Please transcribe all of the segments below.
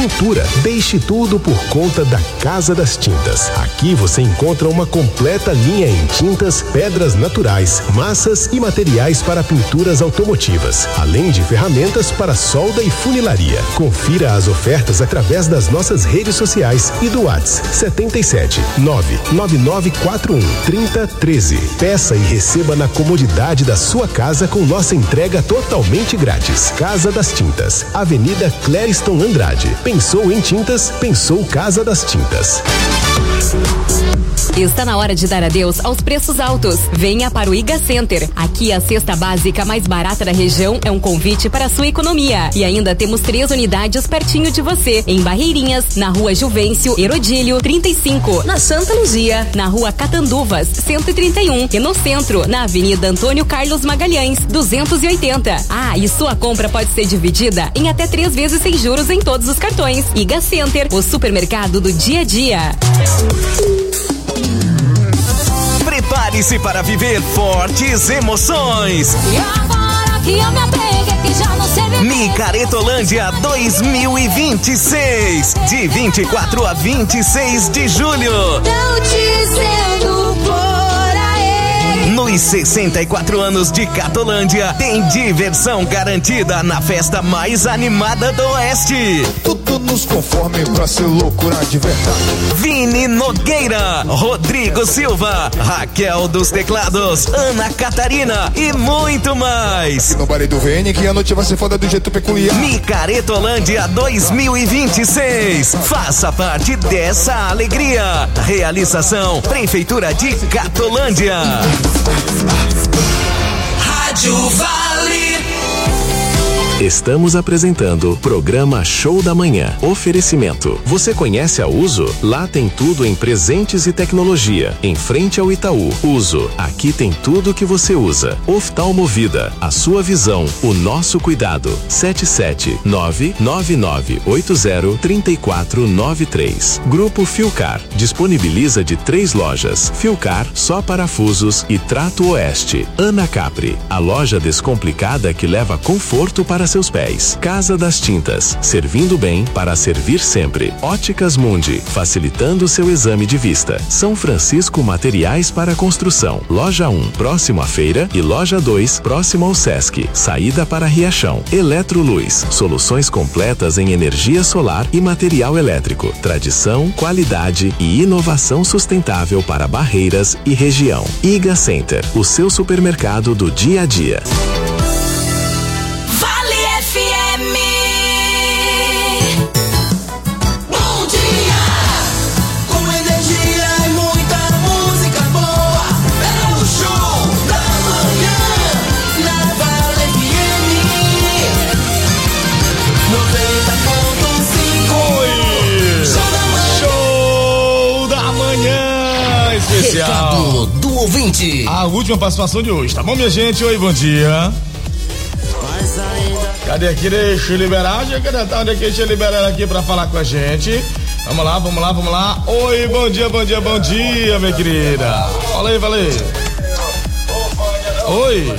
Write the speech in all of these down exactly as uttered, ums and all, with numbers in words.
pintura. Deixe tudo por conta da Casa das Tintas. Aqui você encontra uma completa linha em tintas, pedras naturais, massas e materiais para pinturas automotivas, além de ferramentas para solda e funilaria. Confira as ofertas através das nossas redes sociais e do WhatsApp setenta e sete, nove nove nove quatro um, trinta, treze. Peça e receba na comodidade da sua casa com nossa entrega totalmente grátis. Casa das Tintas, Avenida Clériston Andrade. Pensou em tintas? Pensou Casa das Tintas. Está na hora de dar adeus aos preços altos. Venha para o Iga Center. Aqui a cesta básica mais barata da região é um convite para a sua economia. E ainda temos três unidades pertinho de você. Em Barreirinhas, na Rua Juvencio Herodílio trinta e cinco. Na Santa Luzia, na Rua Catanduvas cento e trinta e um. E no centro, na Avenida Antônio Carlos Magalhães duzentos e oitenta. Ah, e sua compra pode ser dividida em até três vezes sem juros em todos os cartões. Iga Center, o supermercado do dia a dia. Prepare-se para viver fortes emoções. E agora que eu me apeguei, que já não sei viver. Micaretolândia dois mil e vinte e seis, de vinte e quatro a vinte e seis de julho. Tão dizendo por aí. Nos sessenta e quatro anos de Catolândia, tem diversão garantida na festa mais animada do Oeste. Tudo nos conforme pra ser loucura de verdade. Vini Nogueira, Rodrigo Silva, Raquel dos Teclados, Ana Catarina e muito mais. E no baile do Vini que a noite vai ser foda do jeito peculiar. Micaretolândia dois mil e vinte e seis. Faça parte dessa alegria. Realização Prefeitura de Catolândia. Rádio Vale. Estamos apresentando programa Show da Manhã. Oferecimento. Você conhece a Uso? Lá tem tudo em presentes e tecnologia. Em frente ao Itaú. Uso. Aqui tem tudo que você usa. Oftalmovida. A sua visão. O nosso cuidado. sete sete nove nove nove oito zero três quatro nove três. Grupo Filcar. Disponibiliza de três lojas. Filcar, só parafusos e Trato Oeste. Ana Capri. A loja descomplicada que leva conforto para seus pés. Casa das Tintas, servindo bem para servir sempre. Óticas Mundi, facilitando seu exame de vista. São Francisco Materiais para Construção. Loja um, próximo à feira, e Loja dois, próximo ao Sesc. Saída para Riachão. Eletroluz, soluções completas em energia solar e material elétrico. Tradição, qualidade e inovação sustentável para Barreiras e região. Iga Center, o seu supermercado do dia a dia. Recado do ouvinte. A última participação de hoje, tá bom, minha gente? Oi, bom dia. Cadê aqui? Deixa eu liberar. Já cadê? Tá, onde é que deixa eu liberar aqui pra falar com a gente? Vamos lá, vamos lá, vamos lá. Oi, bom dia, bom dia, bom dia, minha querida. Fala aí, fala aí. Oi.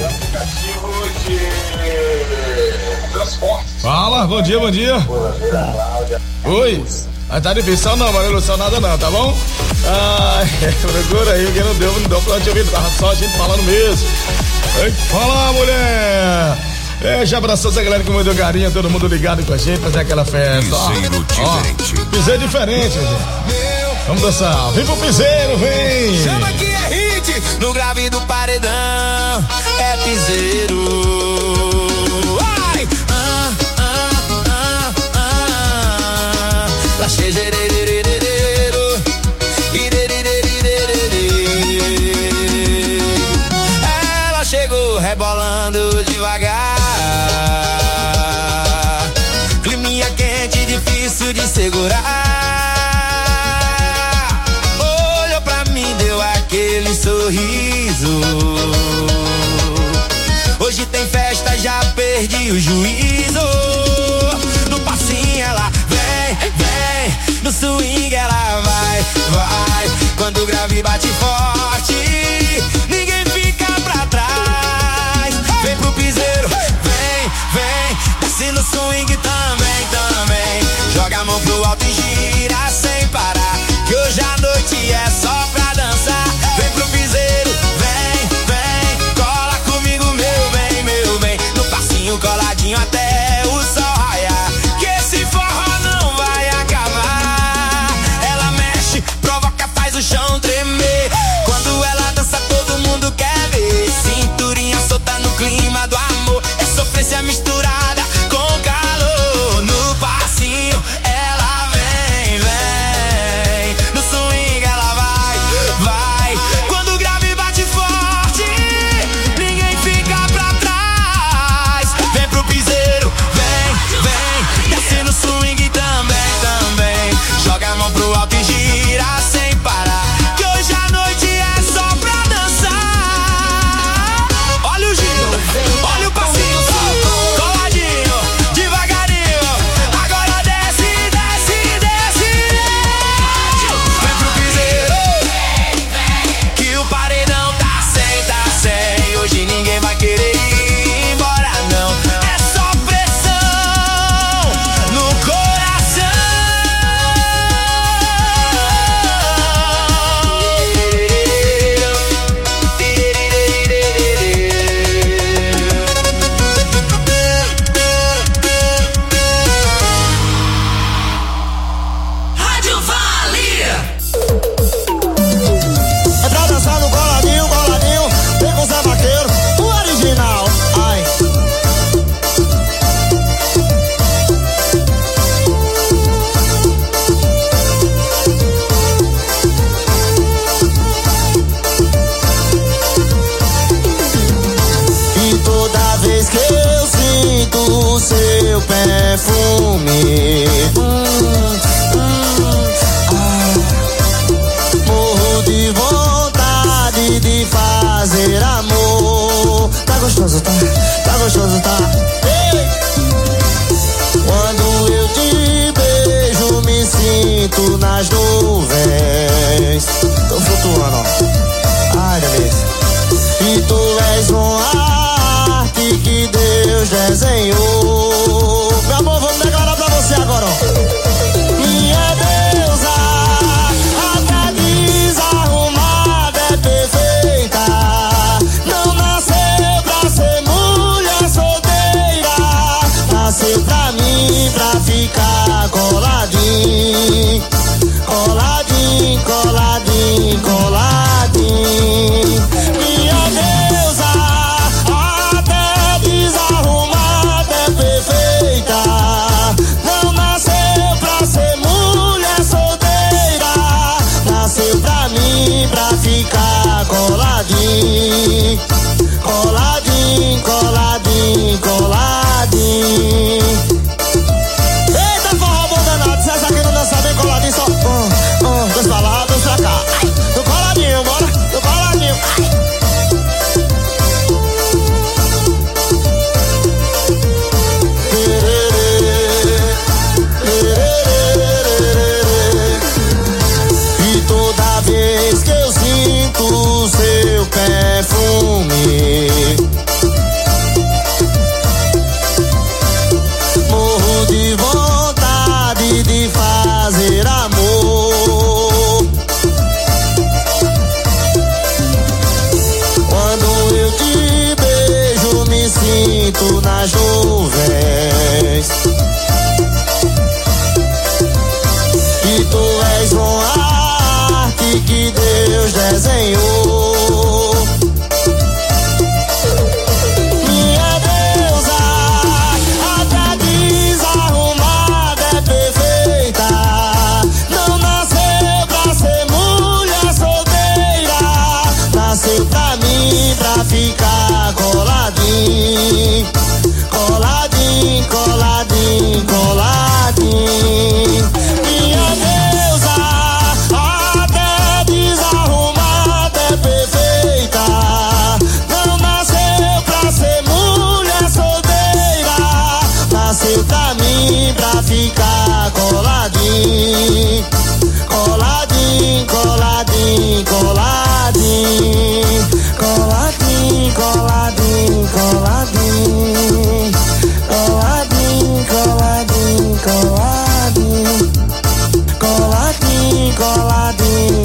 Fala, bom dia, bom dia. Oi. Mas tá difícil não, mas não ilusão nada não, tá bom? Ah, é, procura aí, porque não deu, não deu pra te ouvir, tava só a gente falando mesmo. Fala, mulher! É, já abraçou essa galera com muito carinho, todo mundo ligado com a gente, fazer aquela festa. Piseiro ó, diferente. Ó, piseiro diferente, gente. Vamos dançar. Vem pro piseiro, vem! Chama que é hit, no grave do paredão, é piseiro. Ai! Ah, ah, ah, ah, lá ela chegou rebolando devagar, climinha quente, difícil de segurar. Olhou pra mim, deu aquele sorriso. Hoje tem festa, já perdi o juízo. No passinho ela vem, vem, no swing ela vai, vai. Quando o grave bate forte, ninguém fica pra trás. Vem pro piseiro, vem, vem, desce no swing também, também. Joga a mão alto e gira sem parar, que hoje a noite é só pra dançar. Vem pro piseiro, vem, vem, cola comigo, meu bem, meu bem, no passinho coladinho até o sol raiar, que esse forró não vai acabar. Ela mexe, provoca, faz o chão tremer. Quando ela dança todo mundo quer ver. Cinturinha solta no clima do amor, é sofrência misturada com calor. No passinho ela vem, vem, no swing ela vai, vai. Quando o grave bate forte, ninguém fica pra trás. Vem pro piseiro, vem, vem, desce no swing também, também. Joga a mão pro alto e gira sem parar, que hoje a noite é só pra dançar. Olha o giro, olha o passinho, coladinho, devagarinho. Agora desce, desce, desce. Vem pro piseiro, que o paredão tá sem, tá sem. Hoje ninguém vai querer ir embora não, é só pressão no coração. Rádio Vale. É pra dançar no coladinho, coladinho, vem com Zé Vaqueiro, o original. Ai. E toda vez que eu sinto o seu perfume, hum, hum, ah, morro de vontade de fazer amor. Tá gostoso, tá? Tá gostoso, tá? Ei! Quando eu te beijo, me sinto nas nuvens. Tô flutuando, ó. Ai, delícia. E tu és uma arte que Deus desenhou. Meu amor, vamos declarar pra você agora, ó.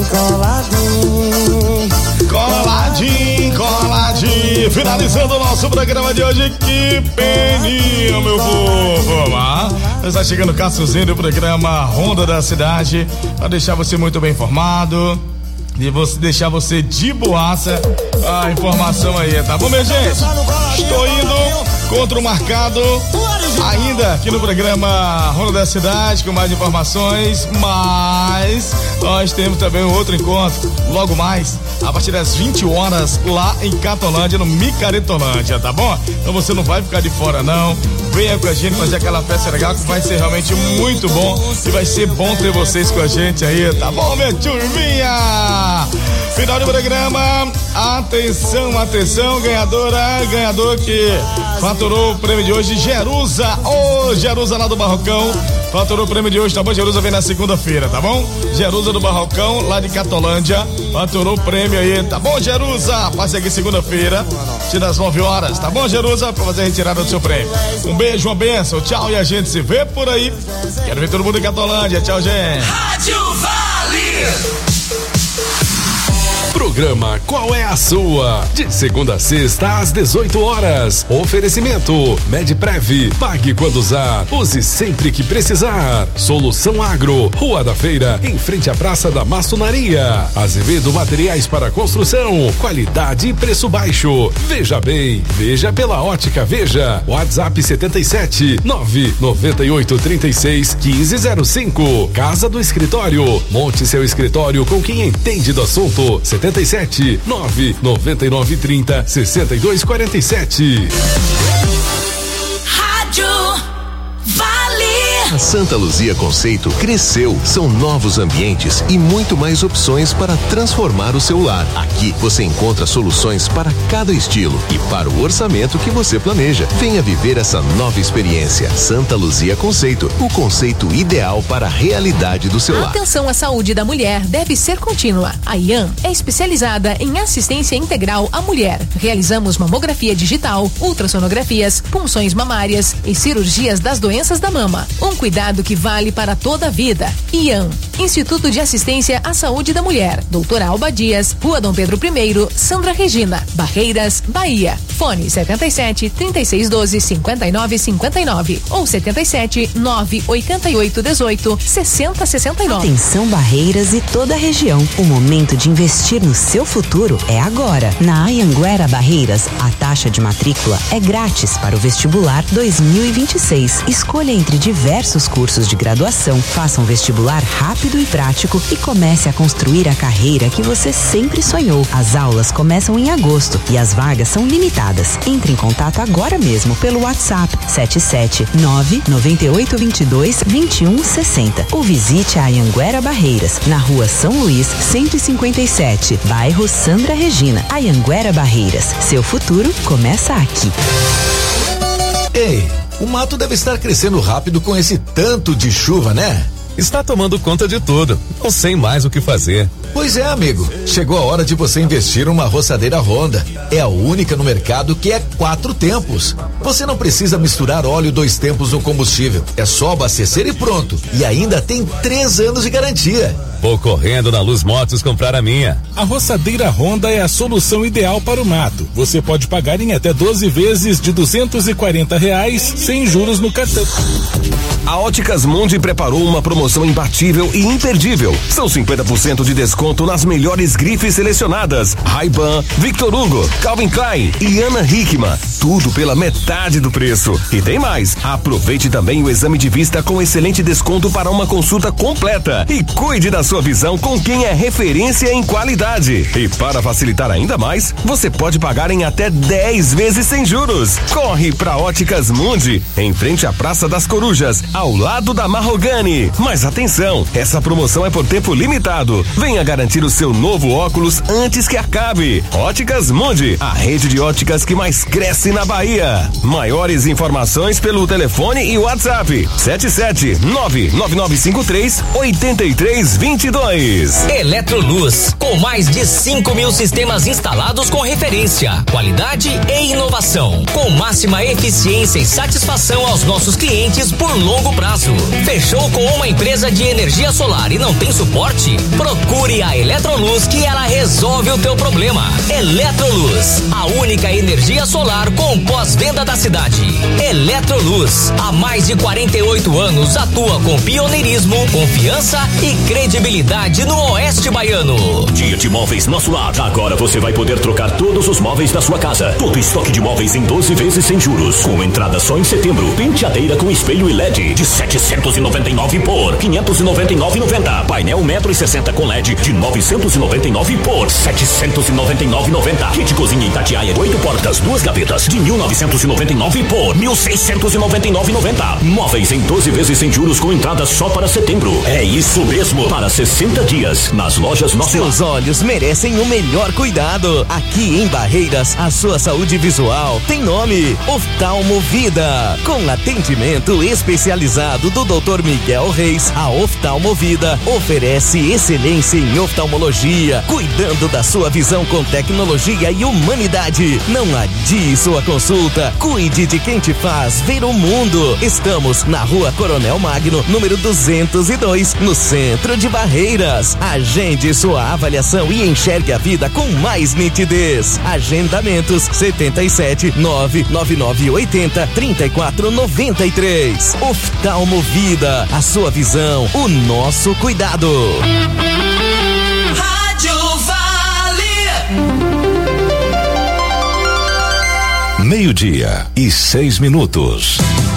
coladinho, coladinho. Coladinho, coladinho. Finalizando o nosso programa de hoje. Que peninha, meu povo. Ah, está chegando o Cassuzinho do programa Ronda da Cidade, para deixar você muito bem informado e você deixar você de boaça a informação aí, tá bom, minha gente? Estou indo contra o marcado ainda aqui no programa Ronda da Cidade com mais informações, mas nós temos também um outro encontro logo mais a partir das vinte horas lá em Catolândia, no Micaretolândia, tá bom? Então você não vai ficar de fora não, venha com a gente fazer aquela festa legal que vai ser realmente muito bom e vai ser bom ter vocês com a gente aí, tá bom, minha turminha? Final do programa, atenção, atenção, ganhadora, ganhador que faturou o prêmio de hoje, Jerusa, ô oh, Jerusa lá do Barrocão, faturou o prêmio de hoje, tá bom? Jerusa vem na segunda-feira, tá bom? Jerusa do Barrocão, lá de Catolândia, faturou o prêmio aí, tá bom, Jerusa? Passe aqui segunda-feira, tira às nove horas, tá bom, Jerusa? Pra fazer a retirada do seu prêmio. Um beijo, uma benção, tchau, e a gente se vê por aí. Quero ver todo mundo em Catolândia, tchau, gente. Rádio Vale. Programa Qual é a Sua? De segunda a sexta às dezoito horas. Oferecimento Medprev. Pague quando usar. Use sempre que precisar. Solução Agro. Rua da Feira, em frente à Praça da Maçonaria. Azevedo Materiais para Construção. Qualidade e preço baixo. Veja bem. Veja pela Ótica Veja. WhatsApp setenta e sete nove noventa e oito trinta e seis quinze zero cinco. Casa do Escritório. Monte seu escritório com quem entende do assunto. setenta e sete nove noventa e nove trinta sessenta e dois quarenta e sete. Rádio Vale. A Santa Luzia Conceito cresceu. São novos ambientes e muito mais opções para transformar o seu lar. Aqui você encontra soluções para cada estilo e para o orçamento que você planeja. Venha viver essa nova experiência. Santa Luzia Conceito, o conceito ideal para a realidade do seu lar. Atenção à saúde da mulher deve ser contínua. A I A M é especializada em assistência integral à mulher. Realizamos mamografia digital, ultrassonografias, punções mamárias e cirurgias das doenças da mama. Um cuidado que vale para toda a vida. I A M, Instituto de Assistência à Saúde da Mulher. Doutora Alba Dias, Rua Dom Pedro I, Sandra Regina, Barreiras, Bahia. Fone setenta e sete, trinta e seis doze, cinquenta e nove cinquenta e nove ou setenta e sete, nove oitenta e oito dezoito, sessenta sessenta e nove. Atenção Barreiras e toda a região. O momento de investir no seu futuro é agora. Na Anhanguera Barreiras, a taxa de matrícula é grátis para o vestibular dois mil e vinte e seis. Escolha entre diversos cursos de graduação, faça um vestibular rápido e prático e comece a construir a carreira que você sempre sonhou. As aulas começam em agosto e as vagas são limitadas. Entre em contato agora mesmo pelo WhatsApp sete sete nove nove oito dois dois vinte e um sessenta ou visite a Anhanguera Barreiras, na Rua São Luís, cento e cinquenta e sete, bairro Sandra Regina. Anhanguera Barreiras, seu futuro começa aqui. Ei, o mato deve estar crescendo rápido com esse tanto de chuva, né? Está tomando conta de tudo. Não sei mais o que fazer. Pois é, amigo. Chegou a hora de você investir numa roçadeira Honda. É a única no mercado que é quatro tempos. Você não precisa misturar óleo dois tempos no combustível. É só abastecer e pronto. E ainda tem três anos de garantia. Vou correndo na Luz Motos comprar a minha. A roçadeira Honda é a solução ideal para o mato. Você pode pagar em até doze vezes de duzentos e quarenta reais sem juros no cartão. A Óticas Mundi preparou uma promoção imbatível e imperdível. São cinquenta por cento de desconto nas melhores grifes selecionadas: Ray-Ban, Victor Hugo, Calvin Klein e Ana Hickman. Tudo pela metade do preço. E tem mais. Aproveite também o exame de vista com excelente desconto para uma consulta completa. E cuide da sua visão com quem é referência em qualidade. E para facilitar ainda mais, você pode pagar em até dez vezes sem juros. Corre pra Óticas Mundi, em frente à Praça das Corujas, ao lado da Marrogani. Mas atenção, essa promoção é por tempo limitado. Venha garantir o seu novo óculos antes que acabe. Óticas Mundi, a rede de óticas que mais cresce na Bahia. Maiores informações pelo telefone e WhatsApp sete sete nove nove nove cinco três oito três dois dois. Eletroluz, com mais de cinco mil sistemas instalados com referência, qualidade e inovação, com máxima eficiência e satisfação aos nossos clientes por longo longo prazo. Fechou com uma empresa de energia solar e não tem suporte? Procure a Eletroluz que ela resolve o teu problema. Eletroluz, a única energia solar com pós-venda da cidade. Eletroluz, há mais de quarenta e oito anos atua com pioneirismo, confiança e credibilidade no Oeste Baiano. Dia de Móveis Nosso Lar. Agora você vai poder trocar todos os móveis da sua casa. Todo estoque de móveis em doze vezes sem juros. Com entrada só em setembro. Penteadeira com espelho e L E D de setecentos e noventa e nove por quinhentos e noventa e nove e noventa. Painel um metro e sessenta com L E D de novecentos e noventa e nove por setecentos e noventa e nove e noventa. Kit cozinha Itatiaia, oito portas, duas gavetas de mil novecentos e noventa e nove por mil seiscentos e noventa e nove e noventa. Móveis em doze vezes sem juros com entrada só para setembro. É isso mesmo, para sessenta dias nas lojas Nosso Lar. Seus olhos merecem o melhor cuidado. Aqui em Barreiras, a sua saúde visual tem nome: Oftalmovida. Com atendimento especializado do doutor Miguel Reis, a Oftalmovida oferece excelência em oftalmologia, cuidando da sua visão com tecnologia e humanidade. Não adie sua consulta. Cuide de quem te faz ver o mundo. Estamos na Rua Coronel Magno, número duzentos e dois, no centro de Barreiras. Agende sua avaliação e enxergue a vida com mais nitidez. Agendamentos setenta e sete, nove nove nove oitenta, trinta e quatro noventa e três. Oftalmovida, a sua visão, o nosso cuidado. Rádio Vale. Meio-dia e seis minutos.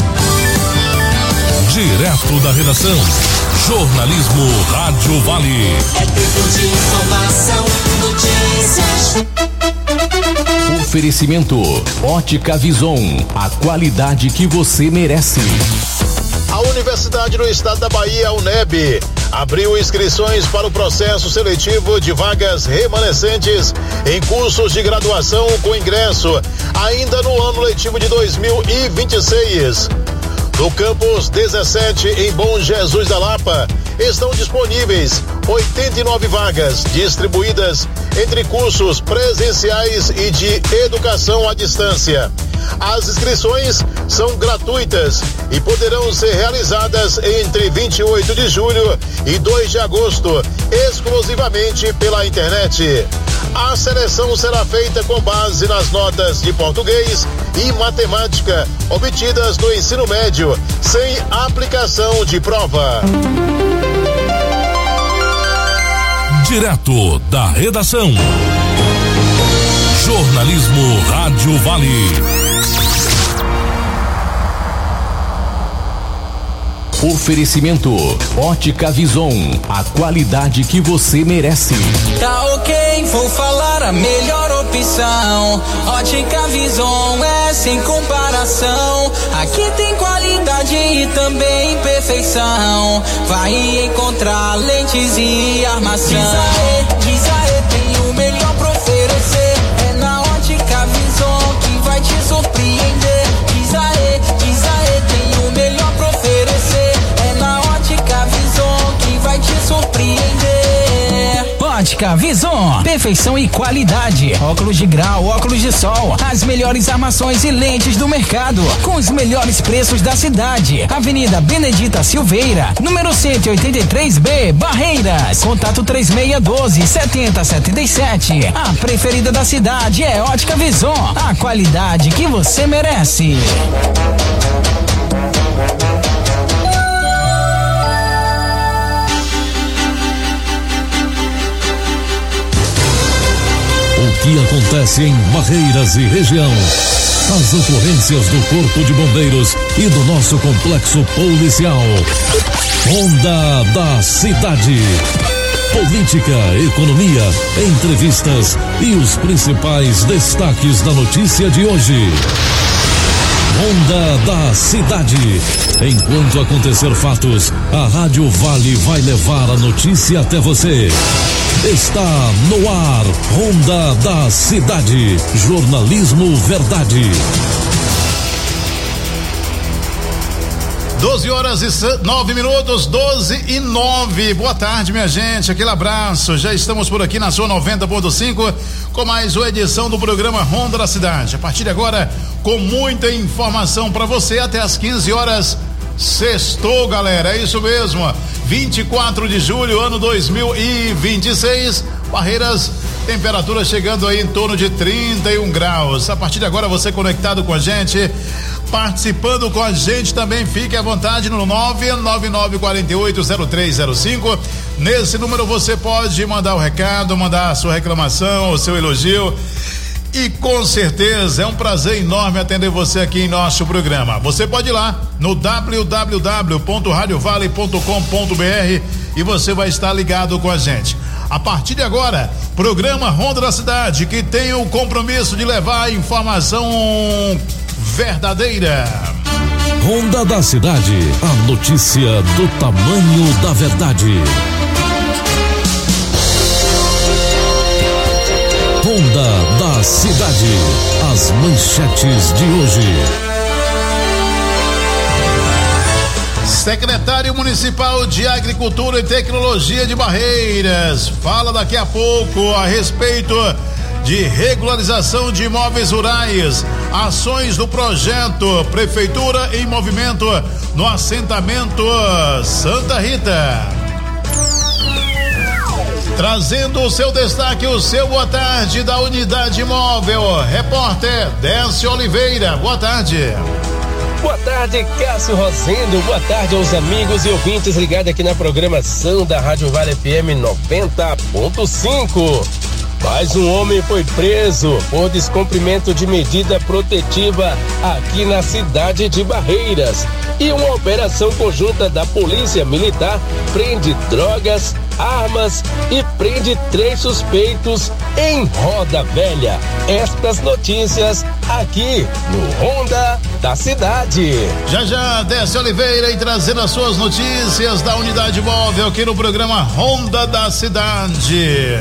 Direto da redação. Jornalismo Rádio Vale. É tempo de informação, notícias. Oferecimento Ótica Vison, a qualidade que você merece. A Universidade do Estado da Bahia, a UNEB, abriu inscrições para o processo seletivo de vagas remanescentes em cursos de graduação com ingresso ainda no ano letivo de dois mil e vinte e seis. No campus dezessete, em Bom Jesus da Lapa, estão disponíveis oitenta e nove vagas, distribuídas entre cursos presenciais e de educação à distância. As inscrições são gratuitas e poderão ser realizadas entre vinte e oito de julho e dois de agosto, exclusivamente pela internet. A seleção será feita com base nas notas de português e matemática obtidas no ensino médio, sem aplicação de prova. Direto da redação. Jornalismo Rádio Vale. Oferecimento Ótica Vison, a qualidade que você merece. Tá ok, vou falar a melhor opção. Ótica Vison é sem comparação. Aqui tem qualidade e também perfeição. Vai encontrar lentes e armação. Diz aê, diz aê, tem o melhor pra oferecer. É na Ótica Vison que vai te surpreender. Diz aê, diz aê, tem o melhor pra oferecer. Que vai te surpreender. Ótica Vison, perfeição e qualidade. Óculos de grau, óculos de sol, as melhores armações e lentes do mercado, com os melhores preços da cidade. Avenida Benedita Silveira, número cento e oitenta e três B, Barreiras. Contato três seis um dois, sete zero sete sete. A preferida da cidade é Ótica Vison, a qualidade que você merece. O que acontece em Barreiras e região? As ocorrências do Corpo de Bombeiros e do nosso complexo policial. Onda da Cidade. Política, economia, entrevistas e os principais destaques da notícia de hoje. Onda da Cidade. Enquanto acontecer fatos, a Rádio Vale vai levar a notícia até você. Está no ar, Onda da Cidade. Jornalismo Verdade. doze horas e nove minutos, doze e nove. Boa tarde, minha gente. Aquele abraço. Já estamos por aqui na sua noventa ponto cinco com mais uma edição do programa Ronda da Cidade. A partir de agora, com muita informação para você até às quinze horas Sextou, galera, é isso mesmo. vinte e quatro de julho, ano dois mil e vinte e seis. Barreiras, temperatura chegando aí em torno de trinta e um graus. A partir de agora, você conectado com a gente, participando com a gente também, fique à vontade no nove nove nove quatro oito zero três zero cinco. Nesse número você pode mandar o recado, mandar a sua reclamação, o seu elogio. E com certeza é um prazer enorme atender você aqui em nosso programa. Você pode ir lá no w w w ponto radio vale ponto com ponto b r e você vai estar ligado com a gente. A partir de agora, programa Ronda da Cidade, que tem o compromisso de levar a informação verdadeira. Ronda da Cidade, a notícia do tamanho da verdade. Ronda da Cidade, as manchetes de hoje. Secretário Municipal de Agricultura e Tecnologia de Barreiras fala daqui a pouco a respeito de regularização de imóveis rurais, ações do projeto Prefeitura em Movimento no assentamento Santa Rita. Trazendo o seu destaque, o seu boa tarde da Unidade Móvel, repórter Décio Oliveira, boa tarde. Boa tarde, Cássio Rosendo, boa tarde aos amigos e ouvintes ligados aqui na programação da Rádio Vale F M noventa ponto cinco. Mais um homem foi preso por descumprimento de medida protetiva aqui na cidade de Barreiras. E uma operação conjunta da Polícia Militar prende drogas, armas e prende três suspeitos em Roda Velha. Estas notícias aqui no Ronda da Cidade. Já já, Décio Oliveira e trazendo as suas notícias da Unidade Móvel aqui no programa Ronda da Cidade.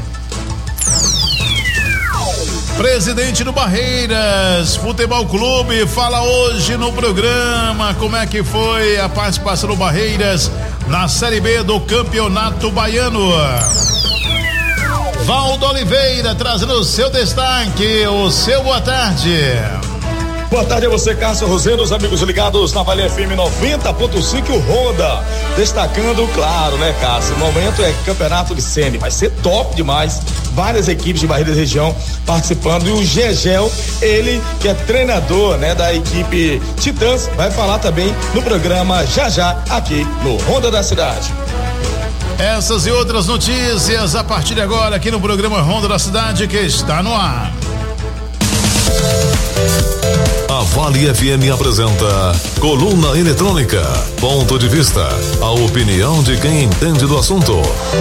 Presidente do Barreiras Futebol Clube fala hoje no programa como é que foi a participação do Barreiras na Série B do Campeonato Baiano. Valdo Oliveira trazendo o seu destaque, o seu boa tarde. Boa tarde a você, Cássio Rosendo, os amigos ligados na Vale F M noventa ponto cinco, o Honda. Destacando, claro, né, Cássio? O momento é Campeonato de Sene, vai ser top demais. Várias equipes de Barreiras região participando. E o Gegel, ele que é treinador, né, da equipe Titãs, vai falar também no programa já já aqui no Ronda da Cidade. Essas e outras notícias a partir de agora aqui no programa Ronda da Cidade, que está no ar. A Vale F M apresenta Coluna Eletrônica, ponto de vista, a opinião de quem entende do assunto.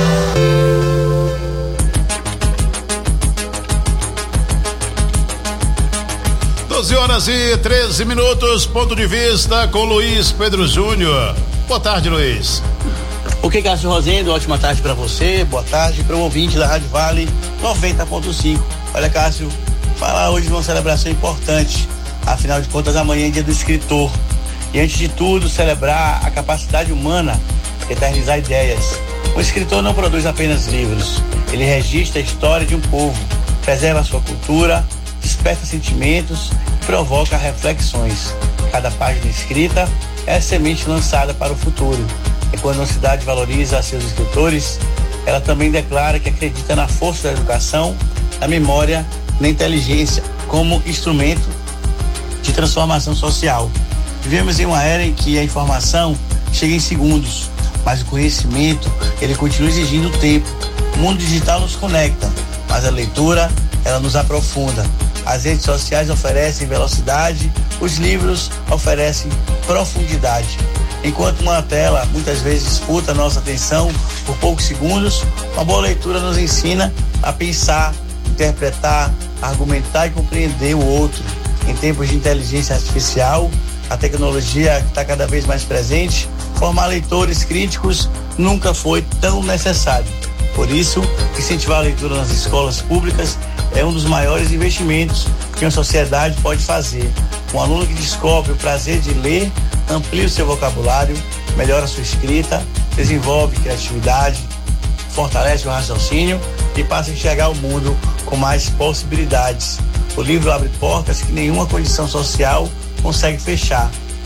doze horas e treze minutos, ponto de vista com Luiz Pedro Júnior. Boa tarde, Luiz. Ok, Cássio Rosendo, ótima tarde para você, boa tarde para o ouvinte da Rádio Vale noventa ponto cinco. Olha, Cássio, falar hoje de uma celebração importante. Afinal de contas, amanhã é dia do escritor. E antes de tudo, celebrar a capacidade humana de eternizar ideias. O escritor não produz apenas livros. Ele registra a história de um povo, preserva a sua cultura, desperta sentimentos e provoca reflexões. Cada página escrita é a semente lançada para o futuro. E quando uma cidade valoriza seus escritores, ela também declara que acredita na força da educação, na memória, na inteligência como instrumento de transformação social. Vivemos em uma era em que a informação chega em segundos, mas o conhecimento, ele continua exigindo tempo. O mundo digital nos conecta, mas a leitura, ela nos aprofunda. As redes sociais oferecem velocidade, os livros oferecem profundidade. Enquanto uma tela muitas vezes disputa a nossa atenção por poucos segundos, uma boa leitura nos ensina a pensar, interpretar, argumentar e compreender o outro. Em tempos de inteligência artificial, a tecnologia que está cada vez mais presente, formar leitores críticos nunca foi tão necessário. Por isso, incentivar a leitura nas escolas públicas é um dos maiores investimentos que uma sociedade pode fazer. Um aluno que descobre o prazer de ler, amplia o seu vocabulário, melhora a sua escrita, desenvolve criatividade, fortalece o raciocínio e passa a enxergar o mundo com mais possibilidades. O livro abre portas que nenhuma condição social consegue fechar.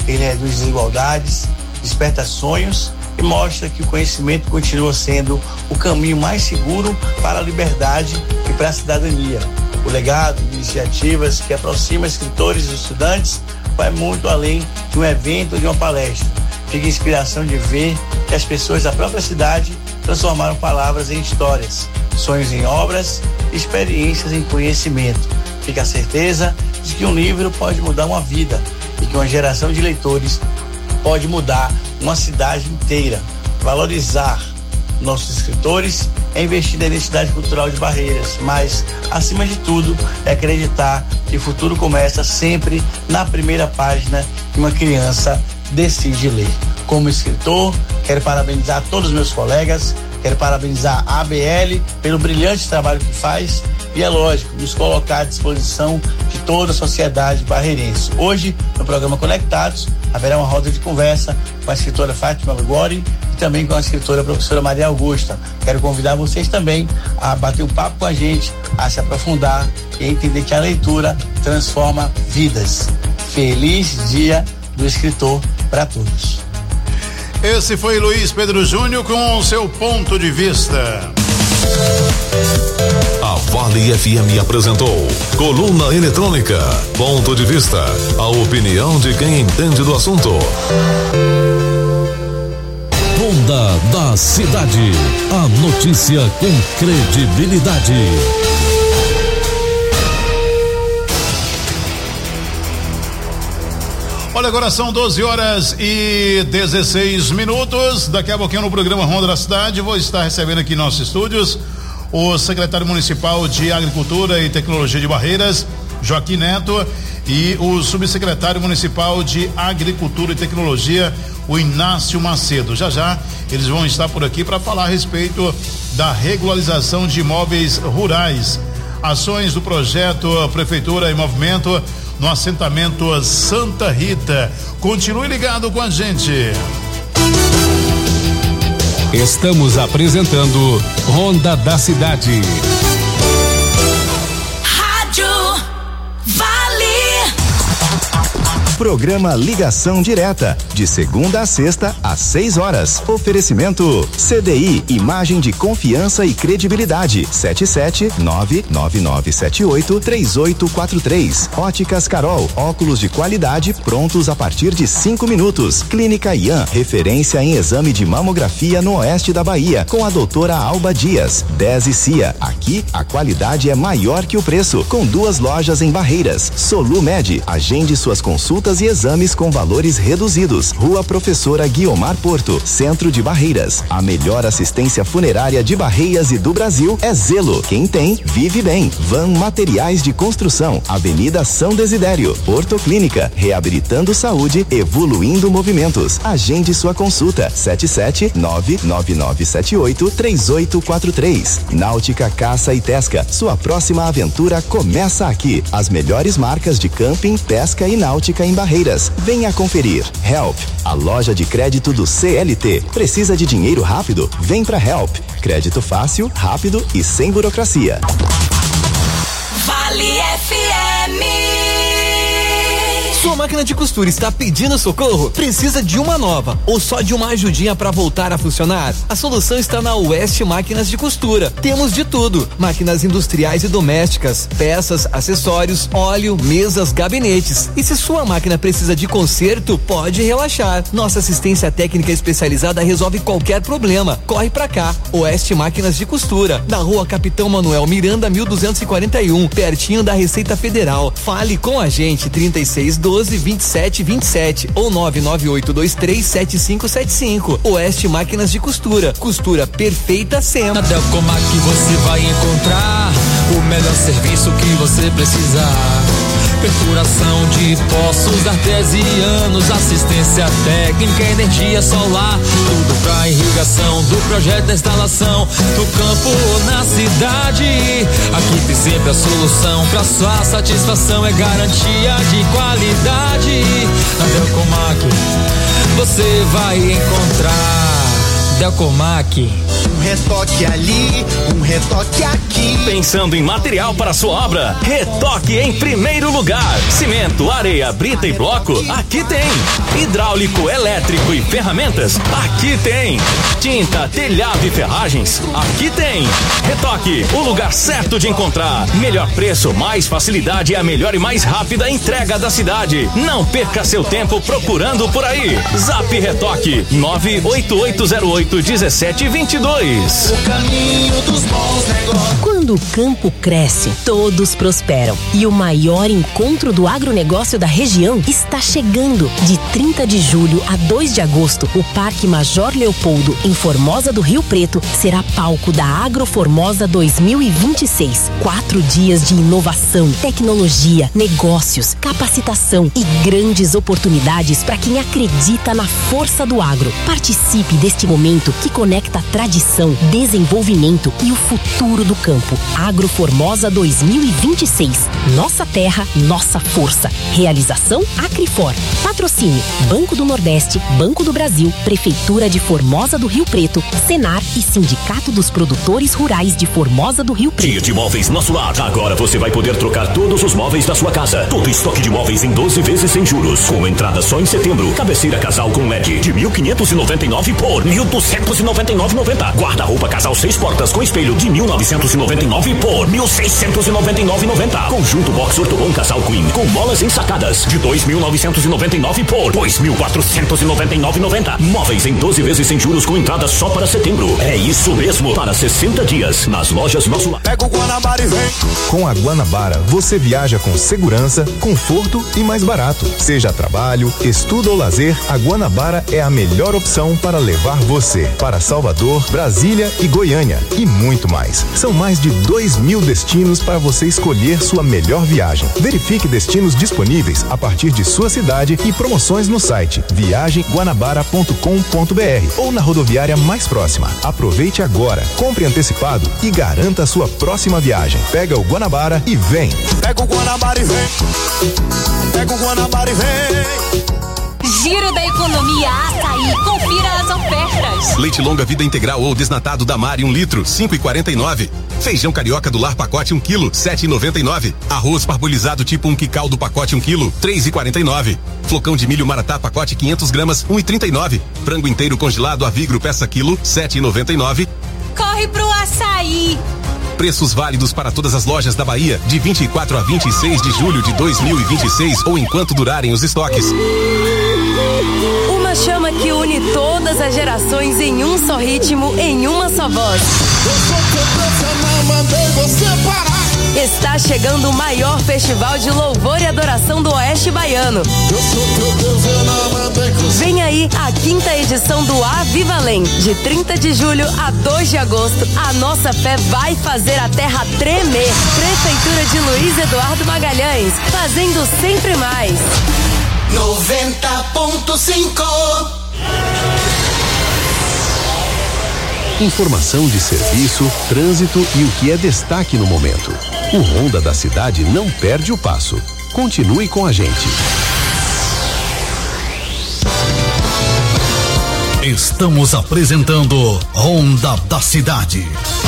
ele reduz desigualdades, desperta sonhos e mostra que o conhecimento continua sendo o caminho mais seguro para a liberdade e para a cidadania. O legado de iniciativas que aproxima escritores e estudantes vai muito além de um evento ou de uma palestra. Fica a inspiração de ver que as pessoas da própria cidade transformaram palavras em histórias, sonhos em obras, experiências em conhecimento. Fica a certeza de que um livro pode mudar uma vida e que uma geração de leitores pode mudar uma cidade inteira. Valorizar nossos escritores é investir na identidade cultural de Barreiras, mas, acima de tudo, é acreditar que o futuro começa sempre na primeira página que uma criança decide ler. Como escritor, quero parabenizar todos os meus colegas, quero parabenizar a A B L pelo brilhante trabalho que faz e, é lógico, nos colocar à disposição de toda a sociedade barreirense. Hoje, no programa Conectados, haverá uma roda de conversa com a escritora Fátima Lugori e também com a escritora professora Maria Augusta. Quero convidar vocês também a bater um papo com a gente, a se aprofundar e a entender que a leitura transforma vidas. Feliz Dia do Escritor para todos. Esse foi Luiz Pedro Júnior com o seu ponto de vista. A Vale F M apresentou Coluna Eletrônica, ponto de vista, a opinião de quem entende do assunto. Ronda da Cidade, a notícia com credibilidade. Olha, agora são doze horas e dezesseis minutos. Daqui a pouquinho no programa Ronda da Cidade vou estar recebendo aqui em nossos estúdios o secretário municipal de Agricultura e Tecnologia de Barreiras, Joaquim Neto, e o subsecretário municipal de Agricultura e Tecnologia, o Inácio Macedo. Já já eles vão estar por aqui para falar a respeito da regularização de imóveis rurais, ações do projeto Prefeitura em Movimento no assentamento Santa Rita. Continue ligado com a gente. Estamos apresentando Ronda da Cidade. Rádio Vale. Programa Ligação Direta, de segunda a sexta, às seis horas. Oferecimento C D I, imagem de confiança e credibilidade. sete sete nove nove nove sete oito três oito quatro três. Óticas Carol, óculos de qualidade prontos a partir de cinco minutos. Clínica Ian, referência em exame de mamografia no oeste da Bahia, com a doutora Alba Dias. dez e Cia, aqui a qualidade é maior que o preço, com duas lojas em Barreiras. Solumed, agende suas consultas e exames com valores reduzidos. Rua Professora Guiomar Porto, Centro de Barreiras. A melhor assistência funerária de Barreiras e do Brasil é Zelo. Quem tem, vive bem. Van Materiais de Construção, Avenida São Desidério. Porto Clínica, reabilitando saúde, evoluindo movimentos. Agende sua consulta. sete sete nove nove nove sete oito três oito quatro três. Náutica Caça e Pesca, sua próxima aventura começa aqui. As melhores marcas de camping, pesca e náutica em Barreiras. Venha conferir. Help, a loja de crédito do C L T. Precisa de dinheiro rápido? Vem pra Help. Crédito fácil, rápido e sem burocracia. Vale F M. Sua máquina de costura está pedindo socorro? Precisa de uma nova ou só de uma ajudinha para voltar a funcionar? A solução está na West Máquinas de Costura. Temos de tudo: máquinas industriais e domésticas, peças, acessórios, óleo, mesas, gabinetes. E se sua máquina precisa de conserto, pode relaxar. Nossa assistência técnica especializada resolve qualquer problema. Corre pra cá. West Máquinas de Costura, na Rua Capitão Manuel Miranda, mil duzentos e quarenta e um, pertinho da Receita Federal. Fale com a gente. trinta e seis doze, vinte e sete vinte e sete ou nove nove oito dois três sete cinco sete cinco. Oeste Máquinas de Costura, costura perfeita sempre. Na Delcomac você vai encontrar o melhor serviço que você precisar. Perfuração de poços artesianos, assistência técnica, energia solar, tudo pra irrigação do projeto da instalação, no campo ou na cidade. Aqui tem sempre a solução pra sua satisfação, é garantia de qualidade. Na Delcomac você vai encontrar Decomac. Um retoque ali, um retoque aqui. Pensando em material para sua obra? Retoque em primeiro lugar. Cimento, areia, brita e bloco? Aqui tem. Hidráulico, elétrico e ferramentas? Aqui tem. Tinta, telhado e ferragens? Aqui tem. Retoque, o lugar certo de encontrar. Melhor preço, mais facilidade e a melhor e mais rápida entrega da cidade. Não perca seu tempo procurando por aí. Zap Retoque nove oito oito zero oito um sete dois dois. O caminho dos bons negócios. Quando o campo cresce, todos prosperam. E o maior encontro do agronegócio da região está chegando. De trinta de julho a dois de agosto, o Parque Major Leopoldo, em Formosa do Rio Preto, será palco da Agroformosa dois mil e vinte e seis. Quatro dias de inovação, tecnologia, negócios, capacitação e grandes oportunidades para quem acredita na força do agro. Participe deste momento que conecta tradição, desenvolvimento e o futuro do campo. Agroformosa dois mil e vinte e seis. Nossa terra, nossa força. Realização Acrifor. Patrocínio Banco do Nordeste, Banco do Brasil, Prefeitura de Formosa do Rio Preto, Senar e Sindicato dos Produtores Rurais de Formosa do Rio Preto. Dia de móveis Nosso Lar. Agora você vai poder trocar todos os móveis da sua casa. Todo estoque de móveis em doze vezes sem juros. Com entrada só em setembro. Cabeceira casal com L E D de mil quinhentos e noventa e nove por mil duzentos e noventa e nove e noventa. Guarda-roupa casal seis portas com espelho de mil novecentos e noventa e nove por mil seiscentos e noventa e nove e noventa. Conjunto box ortobon casal Queen com molas ensacadas de dois mil novecentos e noventa e nove por dois mil quatrocentos e noventa e nove e noventa. Móveis em doze vezes sem juros com entrada só para setembro. É isso mesmo, para sessenta dias nas lojas Nosso Lar. Pega o Guanabara e vem. Com a Guanabara, você viaja com segurança, conforto e mais barato. Seja trabalho, estudo ou lazer, a Guanabara é a melhor opção para levar você para Salvador, Brasília e Goiânia e muito mais. São mais de dois mil destinos para você escolher sua melhor viagem. Verifique destinos disponíveis a partir de sua cidade e promoções no site viagem guanabara ponto com ponto br ou na rodoviária mais próxima. Aproveite agora, compre antecipado e garanta a sua próxima viagem. Pega o Guanabara e vem. Pega o Guanabara e vem. Pega o Guanabara e vem. Giro da Economia Açaí. Confira as ofertas. Leite longa vida integral ou desnatado da Mari um litro, cinco e quarenta e nove. Feijão carioca do Lar pacote um quilo, sete e noventa e nove. Arroz parbolizado tipo um quical do pacote um quilo, três e quarenta e nove. Flocão de milho Maratá pacote quinhentas gramas, um e trinta e nove. Frango inteiro congelado a Vigro peça quilo, sete e noventa e nove. Corre pro Açaí. Preços válidos para todas as lojas da Bahia, de vinte e quatro a vinte e seis de julho de dois mil e vinte e seis ou enquanto durarem os estoques. Uma chama que une todas as gerações em um só ritmo, em uma só voz. Eu sou teu profissional, mandei você parar. Está chegando o maior festival de louvor e adoração do Oeste Baiano. Eu sou teu Deus, eu não mandei você. Vem aí a quinta edição do Avivalém, de trinta de julho a dois de agosto. A nossa fé vai fazer a terra tremer. Prefeitura de Luiz Eduardo Magalhães, fazendo sempre mais. noventa ponto cinco. Informação de serviço, trânsito e o que é destaque no momento. O Honda da cidade não perde o passo. Continue com a gente. Estamos apresentando Honda da Cidade.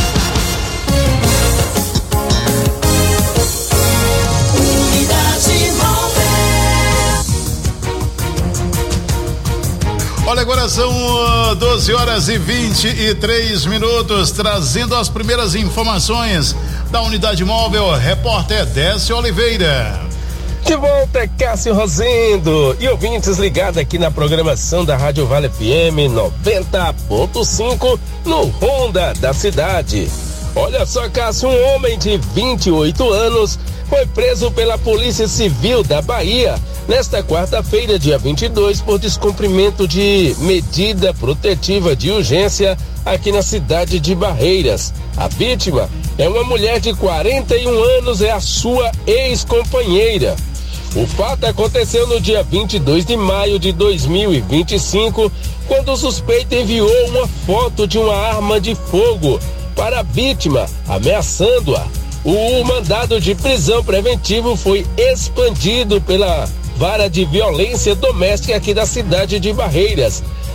Olha, agora são uh, doze horas e vinte e três minutos, trazendo as primeiras informações da unidade móvel, repórter Décio Oliveira. De volta, Cássio Rosendo e ouvintes ligados aqui na programação da Rádio Vale F M noventa ponto cinco no Honda da Cidade. Olha só, Cássio, um homem de vinte e oito anos foi preso pela Polícia Civil da Bahia nesta quarta-feira, dia vinte e dois, por descumprimento de medida protetiva de urgência aqui na cidade de Barreiras. A vítima é uma mulher de quarenta e um anos, é a sua ex-companheira. O fato aconteceu no dia vinte e dois de maio de dois mil e vinte e cinco, quando o suspeito enviou uma foto de uma arma de fogo para a vítima, ameaçando-a. O mandado de prisão preventivo foi expandido pela Vara de Violência Doméstica aqui da cidade de Barreiras.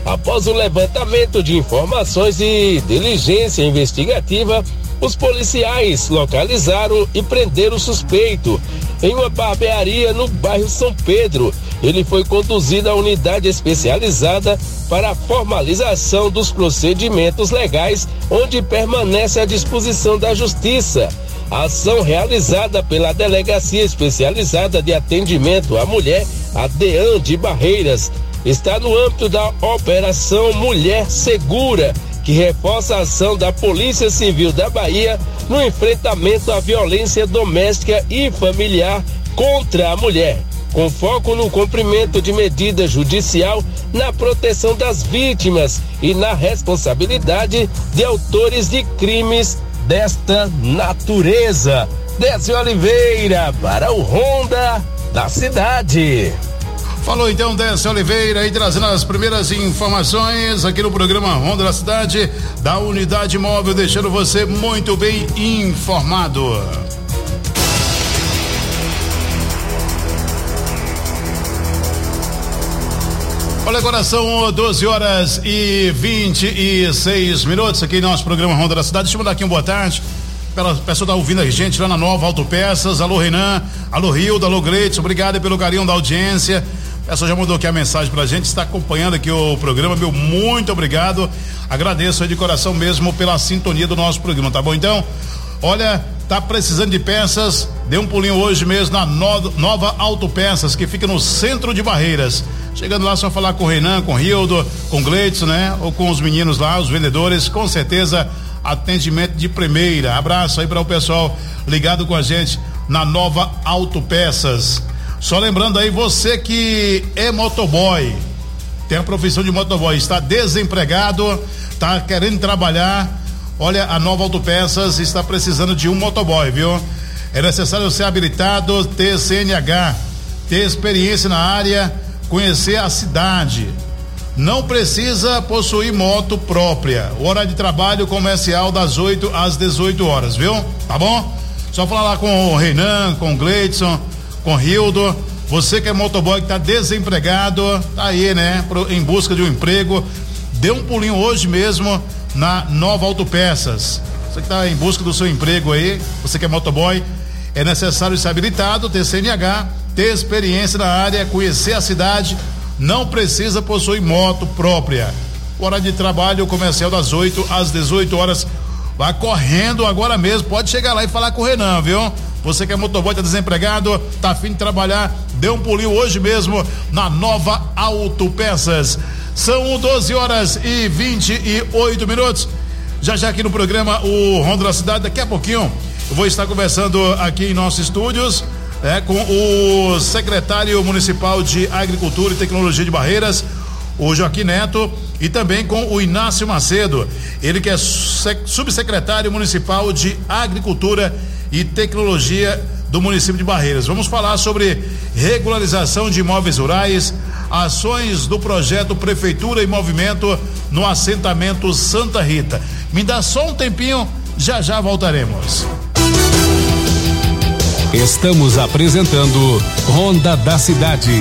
Após o levantamento de informações e diligência investigativa, os policiais localizaram e prenderam o suspeito em uma barbearia no bairro São Pedro. Ele foi conduzido à unidade especializada para a formalização dos procedimentos legais, onde permanece à disposição da Justiça. A ação realizada pela Delegacia Especializada de Atendimento à Mulher, a DEAN de Barreiras, está no âmbito da Operação Mulher Segura, que reforça a ação da Polícia Civil da Bahia no enfrentamento à violência doméstica e familiar contra a mulher, com foco no cumprimento de medida judicial, na proteção das vítimas e na responsabilidade de autores de crimes desta natureza. Décio Oliveira para o Ronda da Cidade. Falou então Décio Oliveira aí trazendo as primeiras informações aqui no programa Ronda da Cidade da Unidade Móvel, deixando você muito bem informado. Olha, agora são doze horas e vinte e seis minutos aqui no nosso programa Ronda da Cidade. Deixa eu mandar aqui um boa tarde. O pessoal tá ouvindo a gente lá na Nova Autopeças. Alô Renan, alô Rildo, alô Gleitson, obrigado pelo carinho da audiência. O pessoal já mandou aqui a mensagem pra gente, está acompanhando aqui o programa, meu, muito obrigado. Agradeço aí de coração mesmo pela sintonia do nosso programa, tá bom? Então, olha, tá precisando de peças, dê um pulinho hoje mesmo na no, Nova Autopeças, que fica no centro de Barreiras. Chegando lá, só falar com o Renan, com o Rildo, com o Gleitson, né? Ou com os meninos lá, os vendedores, com certeza atendimento de primeira. Abraço aí para o pessoal ligado com a gente na Nova Autopeças. Só lembrando aí, você que é motoboy, tem a profissão de motoboy, está desempregado, está querendo trabalhar, olha, a Nova Autopeças está precisando de um motoboy, viu? É necessário ser habilitado, ter C N H, ter experiência na área, conhecer a cidade. Não precisa possuir moto própria. O horário de trabalho comercial das oito às dezoito horas, viu? Tá bom? Só falar lá com o Renan, com o Gleitson, com o Rildo. Você que é motoboy, que tá desempregado, tá aí, né? Pro, em busca de um emprego, dê um pulinho hoje mesmo na Nova Autopeças. Você que tá em busca do seu emprego aí, você que é motoboy, é necessário ser habilitado, ter C N H, ter experiência na área, conhecer a cidade. Não precisa possuir moto própria. Hora de trabalho comercial das oito às dezoito horas. Vai correndo agora mesmo. Pode chegar lá e falar com o Renan, viu? Você que é motoboy, tá desempregado, tá afim de trabalhar, dê um pulinho hoje mesmo na Nova Autopeças. São doze horas e vinte e oito minutos. Já já aqui no programa o Ronda da Cidade, daqui a pouquinho eu vou estar conversando aqui em nossos estúdios É, com o secretário municipal de Agricultura e Tecnologia de Barreiras, o Joaquim Neto, e também com o Inácio Macedo, ele que é subsecretário municipal de Agricultura e Tecnologia do município de Barreiras. Vamos falar sobre regularização de imóveis rurais, ações do projeto Prefeitura em Movimento no assentamento Santa Rita. Me dá só um tempinho, já já voltaremos. Estamos apresentando Ronda da Cidade.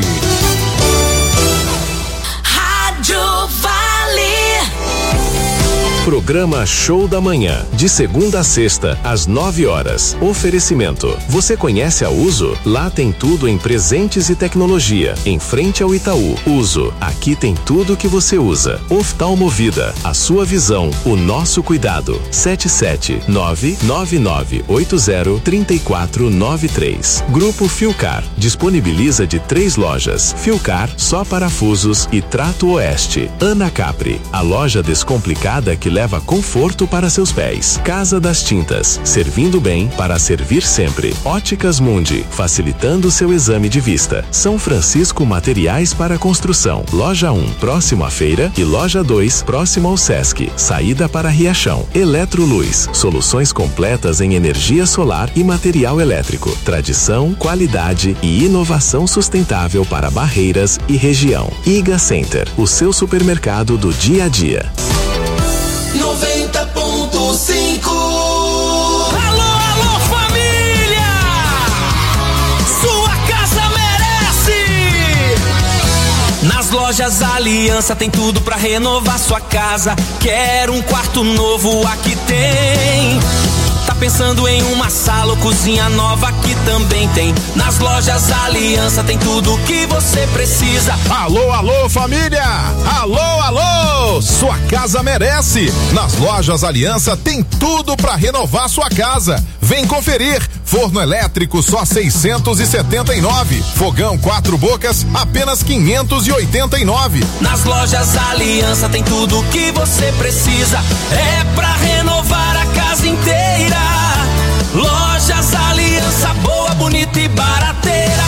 Rádio Vale. Programa Show da Manhã, de segunda a sexta, às nove horas. Oferecimento. Você conhece a Uso? Lá tem tudo em presentes e tecnologia. Em frente ao Itaú. Uso. Aqui tem tudo que você usa. Oftalmovida. A sua visão, o nosso cuidado. sete sete nove nove nove oito zero três quatro nove três. Grupo Filcar. Disponibiliza de três lojas. Filcar, só parafusos e Trato Oeste. Ana Capri. A loja descomplicada que leva conforto para seus pés. Casa das Tintas, servindo bem para servir sempre. Óticas Mundi, facilitando seu exame de vista. São Francisco Materiais para Construção. Loja um, próximo à feira, e Loja dois, próximo ao Sesc. Saída para Riachão. Eletroluz, soluções completas em energia solar e material elétrico. Tradição, qualidade e inovação sustentável para Barreiras e região. Iga Center, o seu supermercado do dia a dia. noventa ponto cinco. Alô, alô, família! Sua casa merece! Nas lojas Lojas Aliança tem tudo pra renovar sua casa. Quer um quarto novo? Aqui tem. Tá pensando em uma sala ou cozinha nova? Aqui também tem. Nas Lojas Aliança tem tudo o que você precisa. Alô, alô, família! Alô, alô! Sua casa merece! Nas Lojas Aliança tem tudo pra renovar sua casa. Vem conferir. Forno elétrico só seiscentos e setenta e nove. Fogão quatro bocas apenas quinhentos e oitenta e nove. Nas Lojas Aliança tem tudo o que você precisa. É pra renovar a casa inteira. Lojas Aliança, boa, bonita e barateira.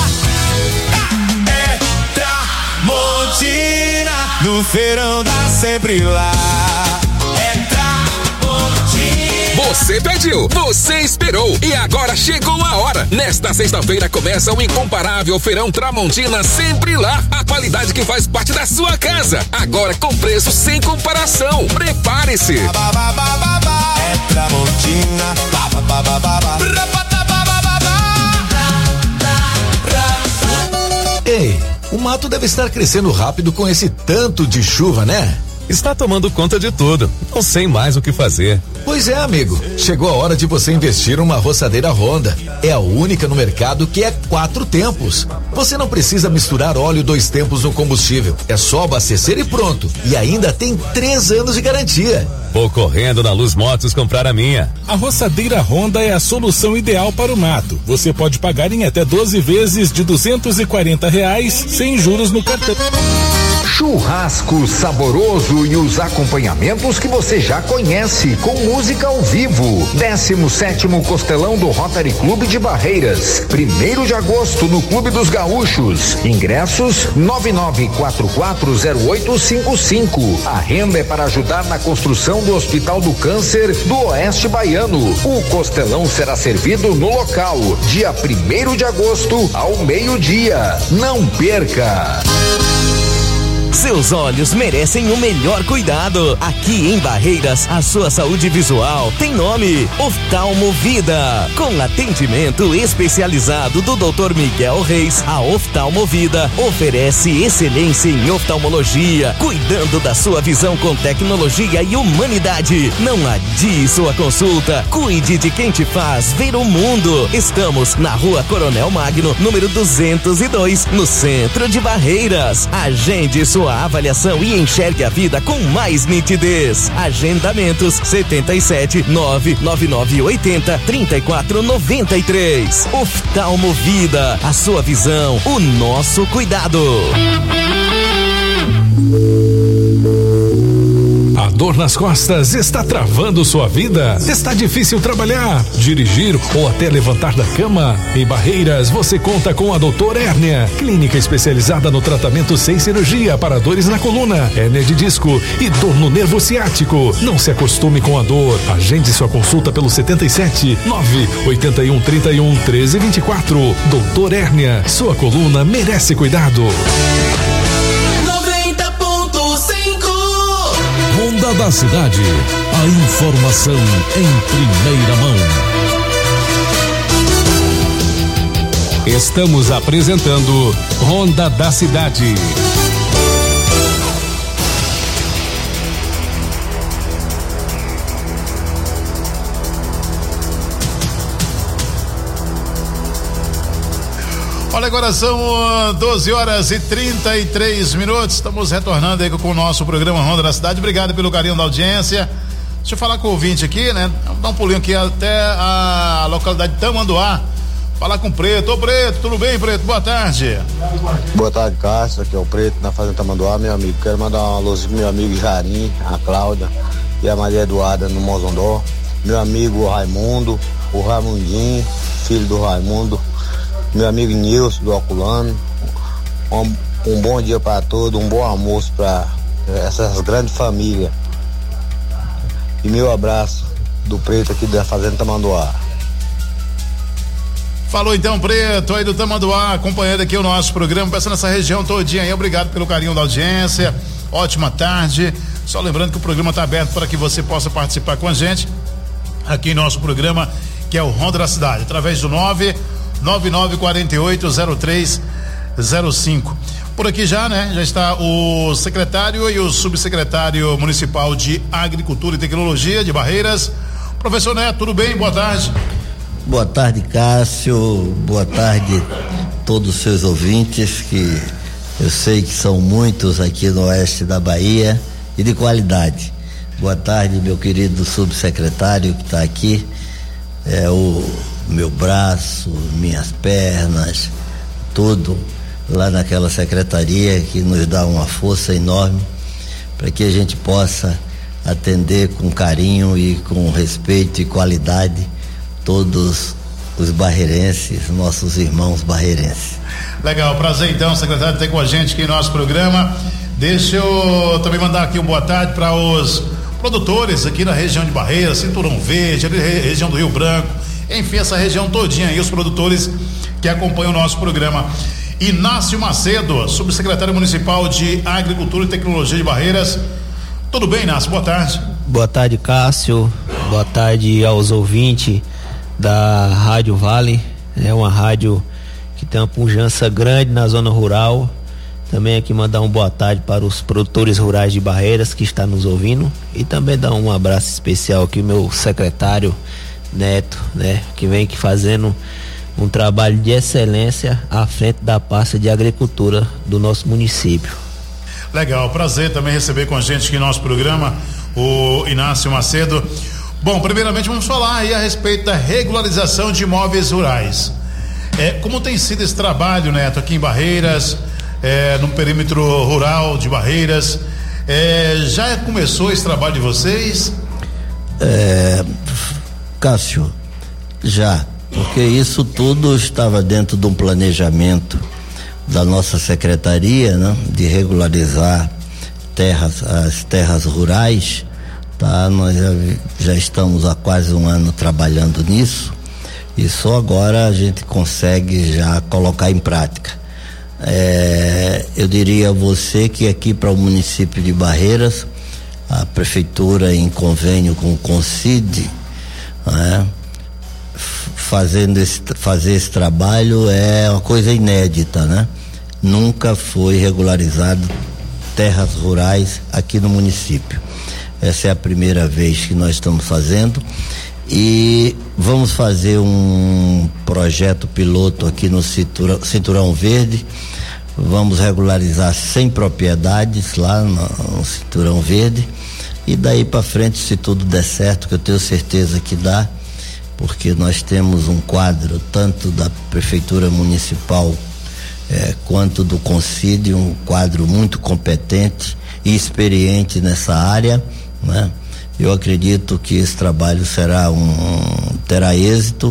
É Tramontina, no feirão dá sempre lá. É Tramontina. Você pediu, você esperou e agora chegou a hora. Nesta sexta-feira começa o incomparável Feirão Tramontina Sempre Lá. A qualidade que faz parte da sua casa. Agora com preço sem comparação. Prepare-se. É Tramontina. Ei, o mato deve estar crescendo rápido com esse tanto de chuva, né? Está tomando conta de tudo. Não sei mais o que fazer. Pois é, amigo. Chegou a hora de você investir numa roçadeira Honda. É a única no mercado que é quatro tempos. Você não precisa misturar óleo dois tempos no combustível. É só abastecer e pronto. E ainda tem três anos de garantia. Vou correndo na Luz Motos comprar a minha. A roçadeira Honda é a solução ideal para o mato. Você pode pagar em até doze vezes de duzentos e quarenta reais sem juros no cartão. Churrasco saboroso e os acompanhamentos que você já conhece, com música ao vivo. décimo sétimo Costelão do Rotary Clube de Barreiras, primeiro de agosto no Clube dos Gaúchos. Ingressos nove nove quatro quatro zero oito cinco cinco. A renda é para ajudar na construção do Hospital do Câncer do Oeste Baiano. O Costelão será servido no local, dia primeiro de agosto ao meio-dia. Não perca! Seus olhos merecem o melhor cuidado. Aqui em Barreiras, a sua saúde visual tem nome: Oftalmo Vida. Com atendimento especializado do doutor Miguel Reis, a Oftalmo Vida oferece excelência em oftalmologia, cuidando da sua visão com tecnologia e humanidade. Não adie sua consulta. Cuide de quem te faz ver o mundo. Estamos na Rua Coronel Magno, número duzentos e dois, no centro de Barreiras. Agende sua avaliação e enxergue a vida com mais nitidez. Agendamentos setenta e sete nove nove nove oitenta trinta e quatro noventa e três. Oftalmo Vida, a sua visão, o nosso cuidado. A dor nas costas está travando sua vida? Está difícil trabalhar, dirigir ou até levantar da cama? Em Barreiras você conta com a doutor Hérnia, clínica especializada no tratamento sem cirurgia para dores na coluna, hérnia de disco e dor no nervo ciático. Não se acostume com a dor. Agende sua consulta pelo setenta e sete nove oitenta e um trinta e um treze vinte e quatro. doutor Hérnia, sua coluna merece cuidado. Honda da cidade, a informação em primeira mão. Estamos apresentando Honda da cidade. Olha, agora são doze horas e trinta e três minutos. Estamos retornando aí com o nosso programa Honda da Cidade. Obrigado pelo carinho da audiência. Deixa eu falar com o ouvinte aqui, né? Vamos dar um pulinho aqui até a localidade de Tamanduá. Falar com o Preto. Ô Preto, tudo bem, Preto? Boa tarde. Boa tarde, Cássio. Aqui é o Preto, na Fazenda Tamanduá, meu amigo. Quero mandar um alô pro meu amigo Jarim, a Cláudia e a Maria Eduarda no Mozondó. Meu amigo Raimundo, o Raimundinho, filho do Raimundo. Meu amigo Nilson do Oculano. Um, um bom dia para todos, um bom almoço para essas grandes famílias. E meu abraço do Preto aqui da Fazenda Tamanduá. Falou então, Preto, aí do Tamanduá, acompanhando aqui o nosso programa, passando essa região todinha aí. Obrigado pelo carinho da audiência. Ótima tarde. Só lembrando que o programa está aberto para que você possa participar com a gente aqui em nosso programa, que é o Honda da Cidade, através do nove nove nove quatro oito zero três zero cinco. Por aqui já, né? Já está o secretário e o subsecretário municipal de Agricultura e Tecnologia de Barreiras. Professor Neto, tudo bem? Boa tarde. Boa tarde, Cássio. Boa tarde a todos os seus ouvintes, que eu sei que são muitos aqui no oeste da Bahia e de qualidade. Boa tarde, meu querido subsecretário que está aqui. É o meu braço, minhas pernas, tudo lá naquela secretaria que nos dá uma força enorme para que a gente possa atender com carinho e com respeito e qualidade todos os barreirenses, nossos irmãos barreirenses. Legal, prazer então, secretário, ter com a gente aqui no nosso programa. Deixa eu também mandar aqui uma boa tarde para os produtores aqui na região de Barreiras, Cinturão Verde, região do Rio Branco, enfim, essa região todinha aí, os produtores que acompanham o nosso programa. Inácio Macedo, subsecretário municipal de Agricultura e Tecnologia de Barreiras. Tudo bem, Inácio? Boa tarde. Boa tarde, Cássio. Boa tarde aos ouvintes da Rádio Vale. É uma rádio que tem uma pujança grande na zona rural. Também aqui mandar uma boa tarde para os produtores rurais de Barreiras que estão nos ouvindo, e também dar um abraço especial aqui ao meu secretário Neto, né, que vem aqui fazendo um trabalho de excelência à frente da pasta de agricultura do nosso município. Legal, prazer também receber com a gente aqui no nosso programa o Inácio Macedo. Bom, primeiramente vamos falar aí a respeito da regularização de imóveis rurais. É, como tem sido esse trabalho, Neto, aqui em Barreiras, é, no perímetro rural de Barreiras? É, já começou esse trabalho de vocês? É, Cássio, já. Porque isso tudo estava dentro de um planejamento da nossa secretaria, né? De regularizar terras, as terras rurais, tá? Nós já, já estamos há quase um ano trabalhando nisso e só agora a gente consegue já colocar em prática. É, eu diria a você que aqui para o município de Barreiras, a prefeitura em convênio com o Concid, né? Fazendo esse, fazer esse trabalho é uma coisa inédita, né? Nunca foi regularizado terras rurais aqui no município. Essa é a primeira vez que nós estamos fazendo e vamos fazer um projeto piloto aqui no Cinturão, Cinturão Verde. Vamos regularizar cem propriedades lá no, no Cinturão Verde e daí para frente, se tudo der certo, que eu tenho certeza que dá, porque nós temos um quadro tanto da prefeitura municipal eh, quanto do Concídio, um quadro muito competente e experiente nessa área, né? Eu acredito que esse trabalho será um, terá êxito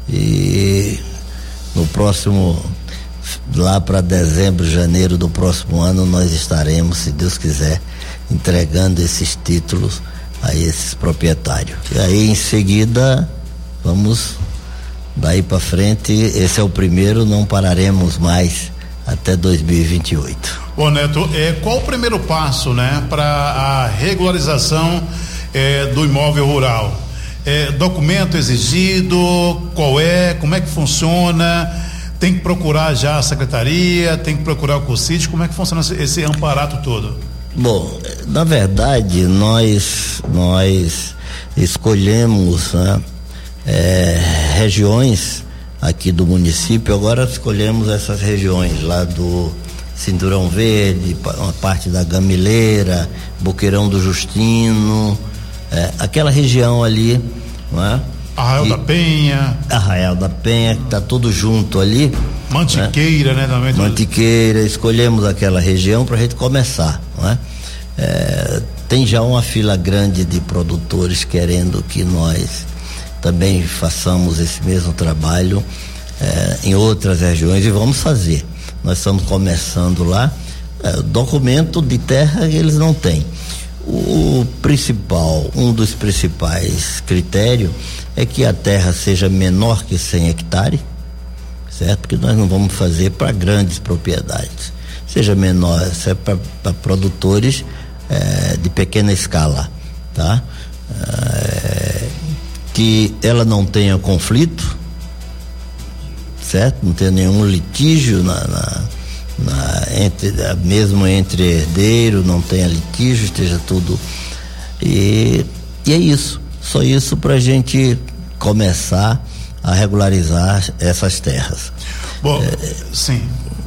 e no próximo, lá para dezembro, janeiro do próximo ano, nós estaremos, se Deus quiser, entregando esses títulos a esses proprietários. E aí em seguida vamos daí para frente, esse é o primeiro, não pararemos mais até dois mil e vinte e oito. Ô Neto, é, qual o primeiro passo, né, para a regularização é, do imóvel rural? É, documento exigido, qual é, como é que funciona? Tem que procurar já a secretaria, tem que procurar o Concid, como é que funciona esse, esse amparato todo? Bom, na verdade nós nós escolhemos, né, É, regiões aqui do município. Agora escolhemos essas regiões lá do Cinturão Verde, uma parte da Gamileira, Boqueirão do Justino, é, aquela região ali, não é? Arraial e, da Penha. Arraial da Penha, que está tudo junto ali. Mantiqueira, né? né também Mantiqueira, escolhemos aquela região para a gente começar, não é? É, tem já uma fila grande de produtores querendo que nós também façamos esse mesmo trabalho eh, em outras regiões e vamos fazer. Nós estamos começando lá. Eh, documento de terra eles não têm. O principal, um dos principais critérios é que a terra seja menor que cem hectares, certo? Porque nós não vamos fazer para grandes propriedades. Seja menor, isso é para produtores eh, de pequena escala, tá? Eh, que ela não tenha conflito, certo? Não tenha nenhum litígio na, na, na, entre, mesmo entre herdeiro, não tenha litígio, esteja tudo. E, e é isso, só isso para a gente começar a regularizar essas terras. Bom, é, sim.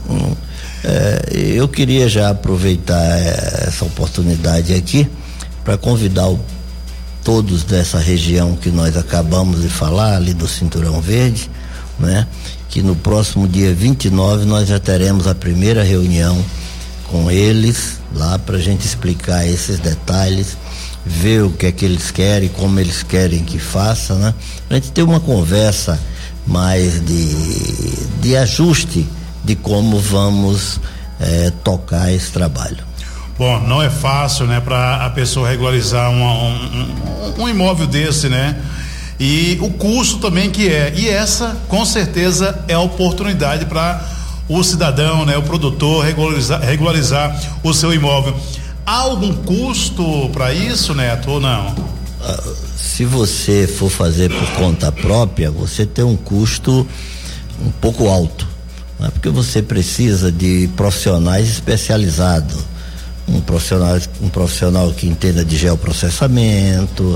É, eu queria já aproveitar essa oportunidade aqui para convidar o, todos dessa região que nós acabamos de falar, ali do Cinturão Verde, né? Que no próximo dia vinte e nove nós já teremos a primeira reunião com eles lá para a gente explicar esses detalhes, ver o que é que eles querem, como eles querem que faça, né? A gente ter uma conversa mais de, de ajuste de como vamos eh, tocar esse trabalho. Bom, não é fácil, né, para a pessoa regularizar uma, um, um, um imóvel desse, né? E o custo também que é. E essa, com certeza, é a oportunidade para o cidadão, né, o produtor regularizar, regularizar o seu imóvel. Há algum custo para isso, Neto, ou não? Uh, se você for fazer por conta própria, você tem um custo um pouco alto, né? Porque você precisa de profissionais especializados, um profissional, um profissional que entenda de geoprocessamento,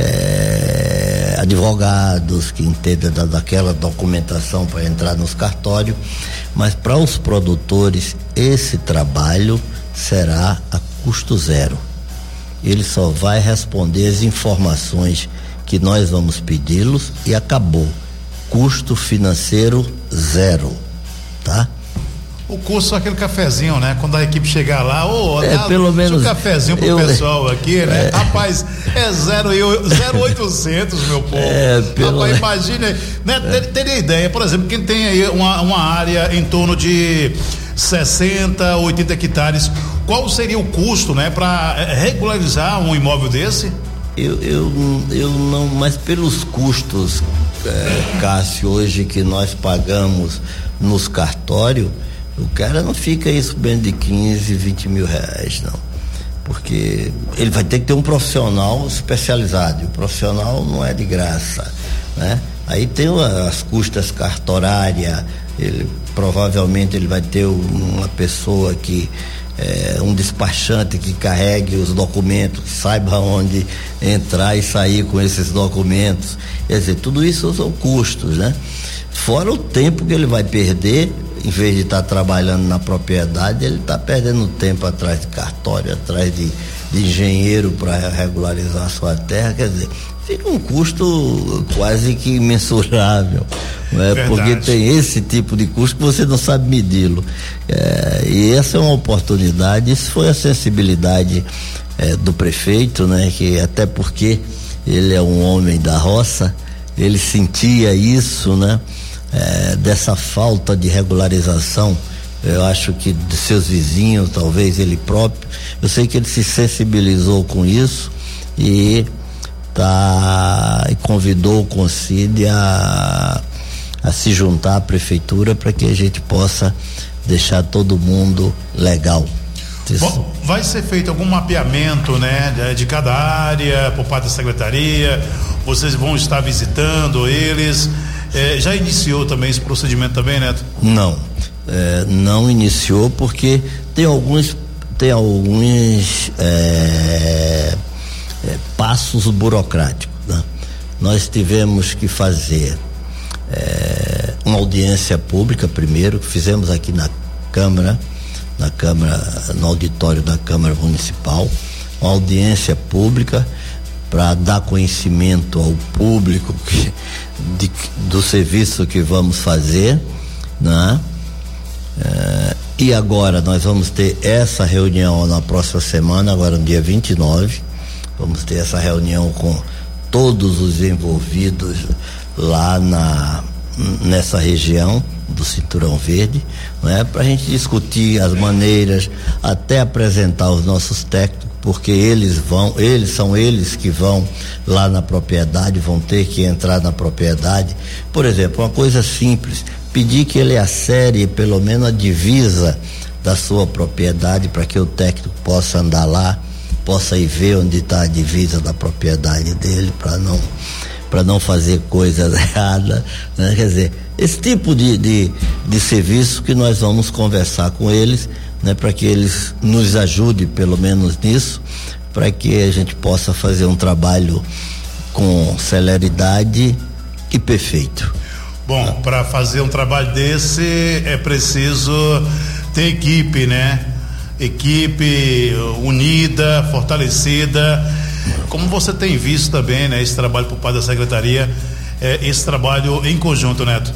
é, advogados que entendam da, daquela documentação para entrar nos cartórios, mas para os produtores esse trabalho será a custo zero. Ele só vai responder as informações que nós vamos pedi-los e acabou. Custo financeiro zero, tá? O custo é aquele cafezinho, né? Quando a equipe chegar lá, ô, oh, é, dá pelo menos um cafezinho pro eu, pessoal aqui, né? É, Rapaz, é zero oitocentos, meu povo. É, pelo Rapaz, imagine, né? É. Teria ideia, por exemplo, quem tem aí uma, uma área em torno de sessenta, oitenta hectares, qual seria o custo, né? Para regularizar um imóvel desse? Eu, eu, eu não, mas pelos custos, é, Cássio, hoje que nós pagamos nos cartórios, o cara não fica isso bem de quinze, vinte mil reais, não. Porque ele vai ter que ter um profissional especializado, e o profissional não é de graça, né? Aí tem as custas cartorárias, ele provavelmente ele vai ter uma pessoa que é, um despachante que carregue os documentos, que saiba onde entrar e sair com esses documentos. Quer dizer, tudo isso são custos, né? Fora o tempo que ele vai perder, em vez de estar tá trabalhando na propriedade, ele está perdendo tempo atrás de cartório, atrás de, de engenheiro para regularizar a sua terra. Quer dizer, fica um custo quase que imensurável, né? Porque tem esse tipo de custo que você não sabe medi-lo. É, e essa é uma oportunidade, isso foi a sensibilidade é, do prefeito, né? Que até porque ele é um homem da roça, ele sentia isso, né? É, dessa falta de regularização, eu acho que de seus vizinhos, talvez ele próprio, eu sei que ele se sensibilizou com isso e tá, e convidou o Concide a, a se juntar à prefeitura para que a gente possa deixar todo mundo legal. Bom, vai ser feito algum mapeamento, né, de, de cada área por parte da secretaria? Vocês vão estar visitando eles? É, já iniciou também esse procedimento também, Neto? Não, é, não iniciou porque tem alguns tem alguns é, é, passos burocráticos, né? Nós tivemos que fazer é, uma audiência pública primeiro, que fizemos aqui na Câmara, na Câmara, no auditório da Câmara Municipal, uma audiência pública para dar conhecimento ao público que, de, do serviço que vamos fazer, né? É, e agora nós vamos ter essa reunião na próxima semana, agora no dia vinte e nove, vamos ter essa reunião com todos os envolvidos lá na nessa região do Cinturão Verde, né? Para a gente discutir as maneiras, até apresentar os nossos técnicos, porque eles vão, eles são eles que vão lá na propriedade, vão ter que entrar na propriedade. Por exemplo, uma coisa simples, pedir que ele acere pelo menos a divisa da sua propriedade para que o técnico possa andar lá, possa ir ver onde está a divisa da propriedade dele, para não para não fazer coisas erradas, né? Quer dizer, esse tipo de, de, de serviço que nós vamos conversar com eles, né, para que eles nos ajudem pelo menos nisso, para que a gente possa fazer um trabalho com celeridade e perfeito. Bom, para fazer um trabalho desse é preciso ter equipe, né? Equipe unida, fortalecida. Como você tem visto também, né? Esse trabalho por parte da secretaria, é, esse trabalho em conjunto, Neto?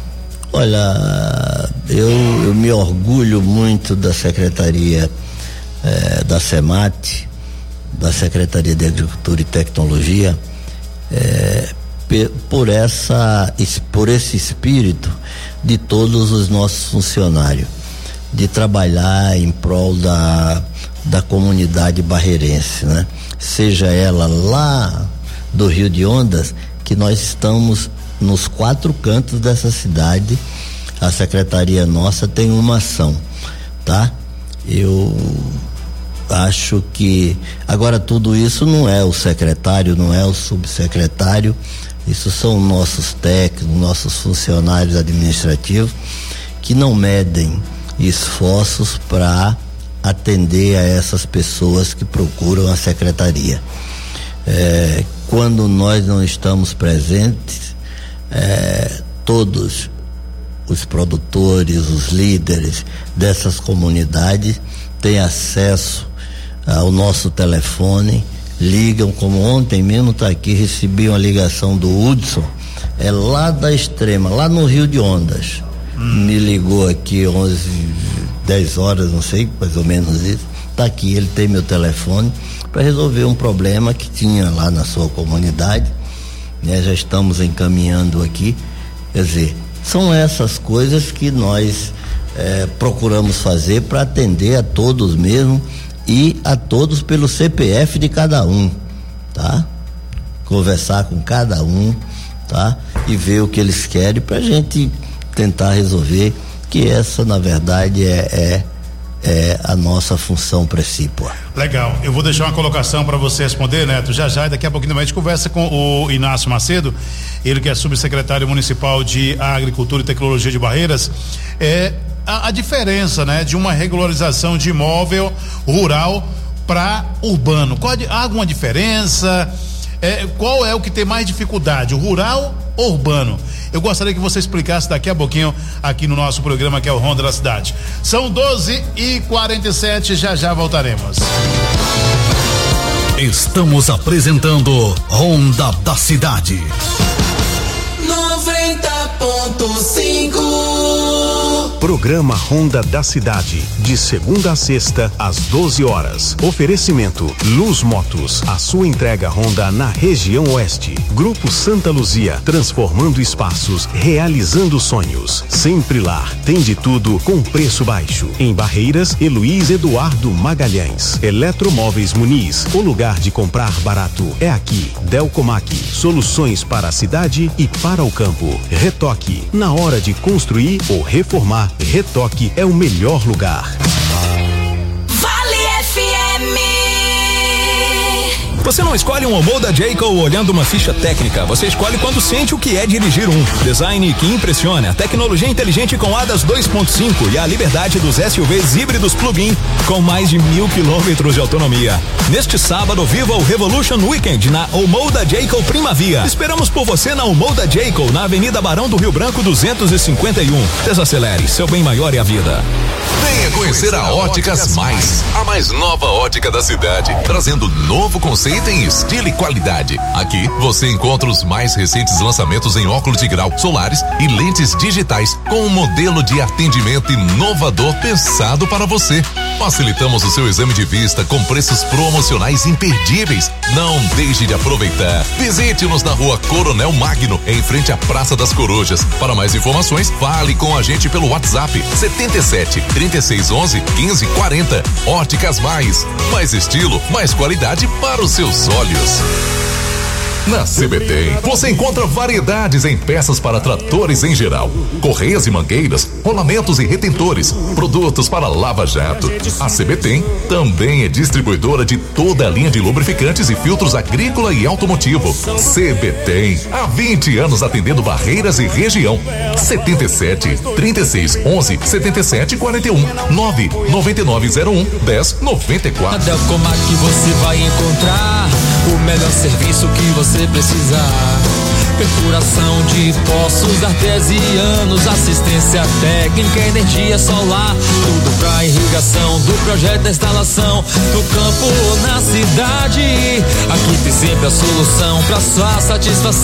Olha, eu, eu me orgulho muito da secretaria eh, da SEMAT, da Secretaria de Agricultura e Tecnologia, eh, por essa, por esse espírito de todos os nossos funcionários, de trabalhar em prol da, da comunidade barreirense, né? Seja ela lá do Rio de Ondas, que nós estamos nos quatro cantos dessa cidade, a secretaria nossa tem uma ação, tá? Eu acho que agora tudo isso não é o secretário, não é o subsecretário, isso são nossos técnicos, nossos funcionários administrativos que não medem esforços para atender a essas pessoas que procuram a secretaria. É, quando nós não estamos presentes, é, todos os produtores, os líderes dessas comunidades têm acesso ao nosso telefone, ligam, como ontem mesmo está aqui, recebi uma ligação do Hudson, é lá da Extrema, lá no Rio de Ondas, hum. me ligou aqui onze, dez horas, não sei, mais ou menos isso, está aqui, ele tem meu telefone para resolver um problema que tinha lá na sua comunidade, né? Já estamos encaminhando aqui, quer dizer, são essas coisas que nós eh, procuramos fazer para atender a todos mesmo e a todos pelo C P F de cada um, tá? Conversar com cada um, tá? E ver o que eles querem pra gente tentar resolver, que essa na verdade é, é, é a nossa função principal. Legal, eu vou deixar uma colocação para você responder, Neto, já já, e daqui a pouquinho a gente conversa com o Inácio Macedo, ele que é subsecretário municipal de Agricultura e Tecnologia de Barreiras. É A, a diferença, né, de uma regularização de imóvel rural para urbano. Qual, há alguma diferença? É, qual é o que tem mais dificuldade, o rural ou urbano? Eu gostaria que você explicasse daqui a pouquinho aqui no nosso programa, que é o Ronda da Cidade. São doze e quarenta e sete, já já voltaremos. Estamos apresentando Ronda da Cidade. noventa ponto cinco. Programa Ronda da Cidade, de segunda a sexta, às doze horas. Oferecimento Luz Motos, a sua entrega Honda na região oeste. Grupo Santa Luzia, transformando espaços, realizando sonhos. Sempre lá, tem de tudo com preço baixo. Em Barreiras, Heloís Eduardo Magalhães. Eletromóveis Muniz, o lugar de comprar barato é aqui. Delcomac, soluções para a cidade e para o campo. Retoque, na hora de construir ou reformar, Retoque é o melhor lugar. Vale F M. Você não escolhe um Homo da Jayco olhando uma ficha técnica, você escolhe quando sente o que é dirigir um. Design que impressiona, tecnologia inteligente com A D A S dois ponto cinco e a liberdade dos S U Vs híbridos plug-in com mais de mil quilômetros de autonomia. Neste sábado, viva o Revolution Weekend na Homo da Jayco Primavia. Esperamos por você na Homo da Jayco, na Avenida Barão do Rio Branco duzentos e cinquenta e um. Desacelere, seu bem maior é a vida. Venha conhecer a Óticas Mais, a mais nova ótica da cidade, trazendo novo conceito em estilo e qualidade. Aqui você encontra os mais recentes lançamentos em óculos de grau, solares e lentes digitais, com um modelo de atendimento inovador pensado para você. Facilitamos o seu exame de vista com preços promocionais imperdíveis. Não deixe de aproveitar. Visite-nos na Rua Coronel Magno, em frente à Praça das Corujas. Para mais informações, fale com a gente pelo WhatsApp setenta e sete, trinta e seis, onze, quinze, quarenta. Óticas Mais. Mais estilo, mais qualidade para os seus olhos. Na C B T você encontra variedades em peças para tratores em geral, correias e mangueiras, rolamentos e retentores, produtos para lava-jato. A C B T também é distribuidora de toda a linha de lubrificantes e filtros agrícola e automotivo. C B T, há vinte anos atendendo Barreiras e região. setenta e sete, trinta e seis, onze, setenta e sete, quarenta e um, nove nove nove zero um, dez noventa e quatro. Na Delcomac você vai encontrar o melhor serviço que você precisar. Perfuração de poços artesianos, assistência técnica, energia solar, tudo pra irrigação, do projeto da instalação, no campo ou na cidade. Aqui tem sempre a solução pra sua satisfação.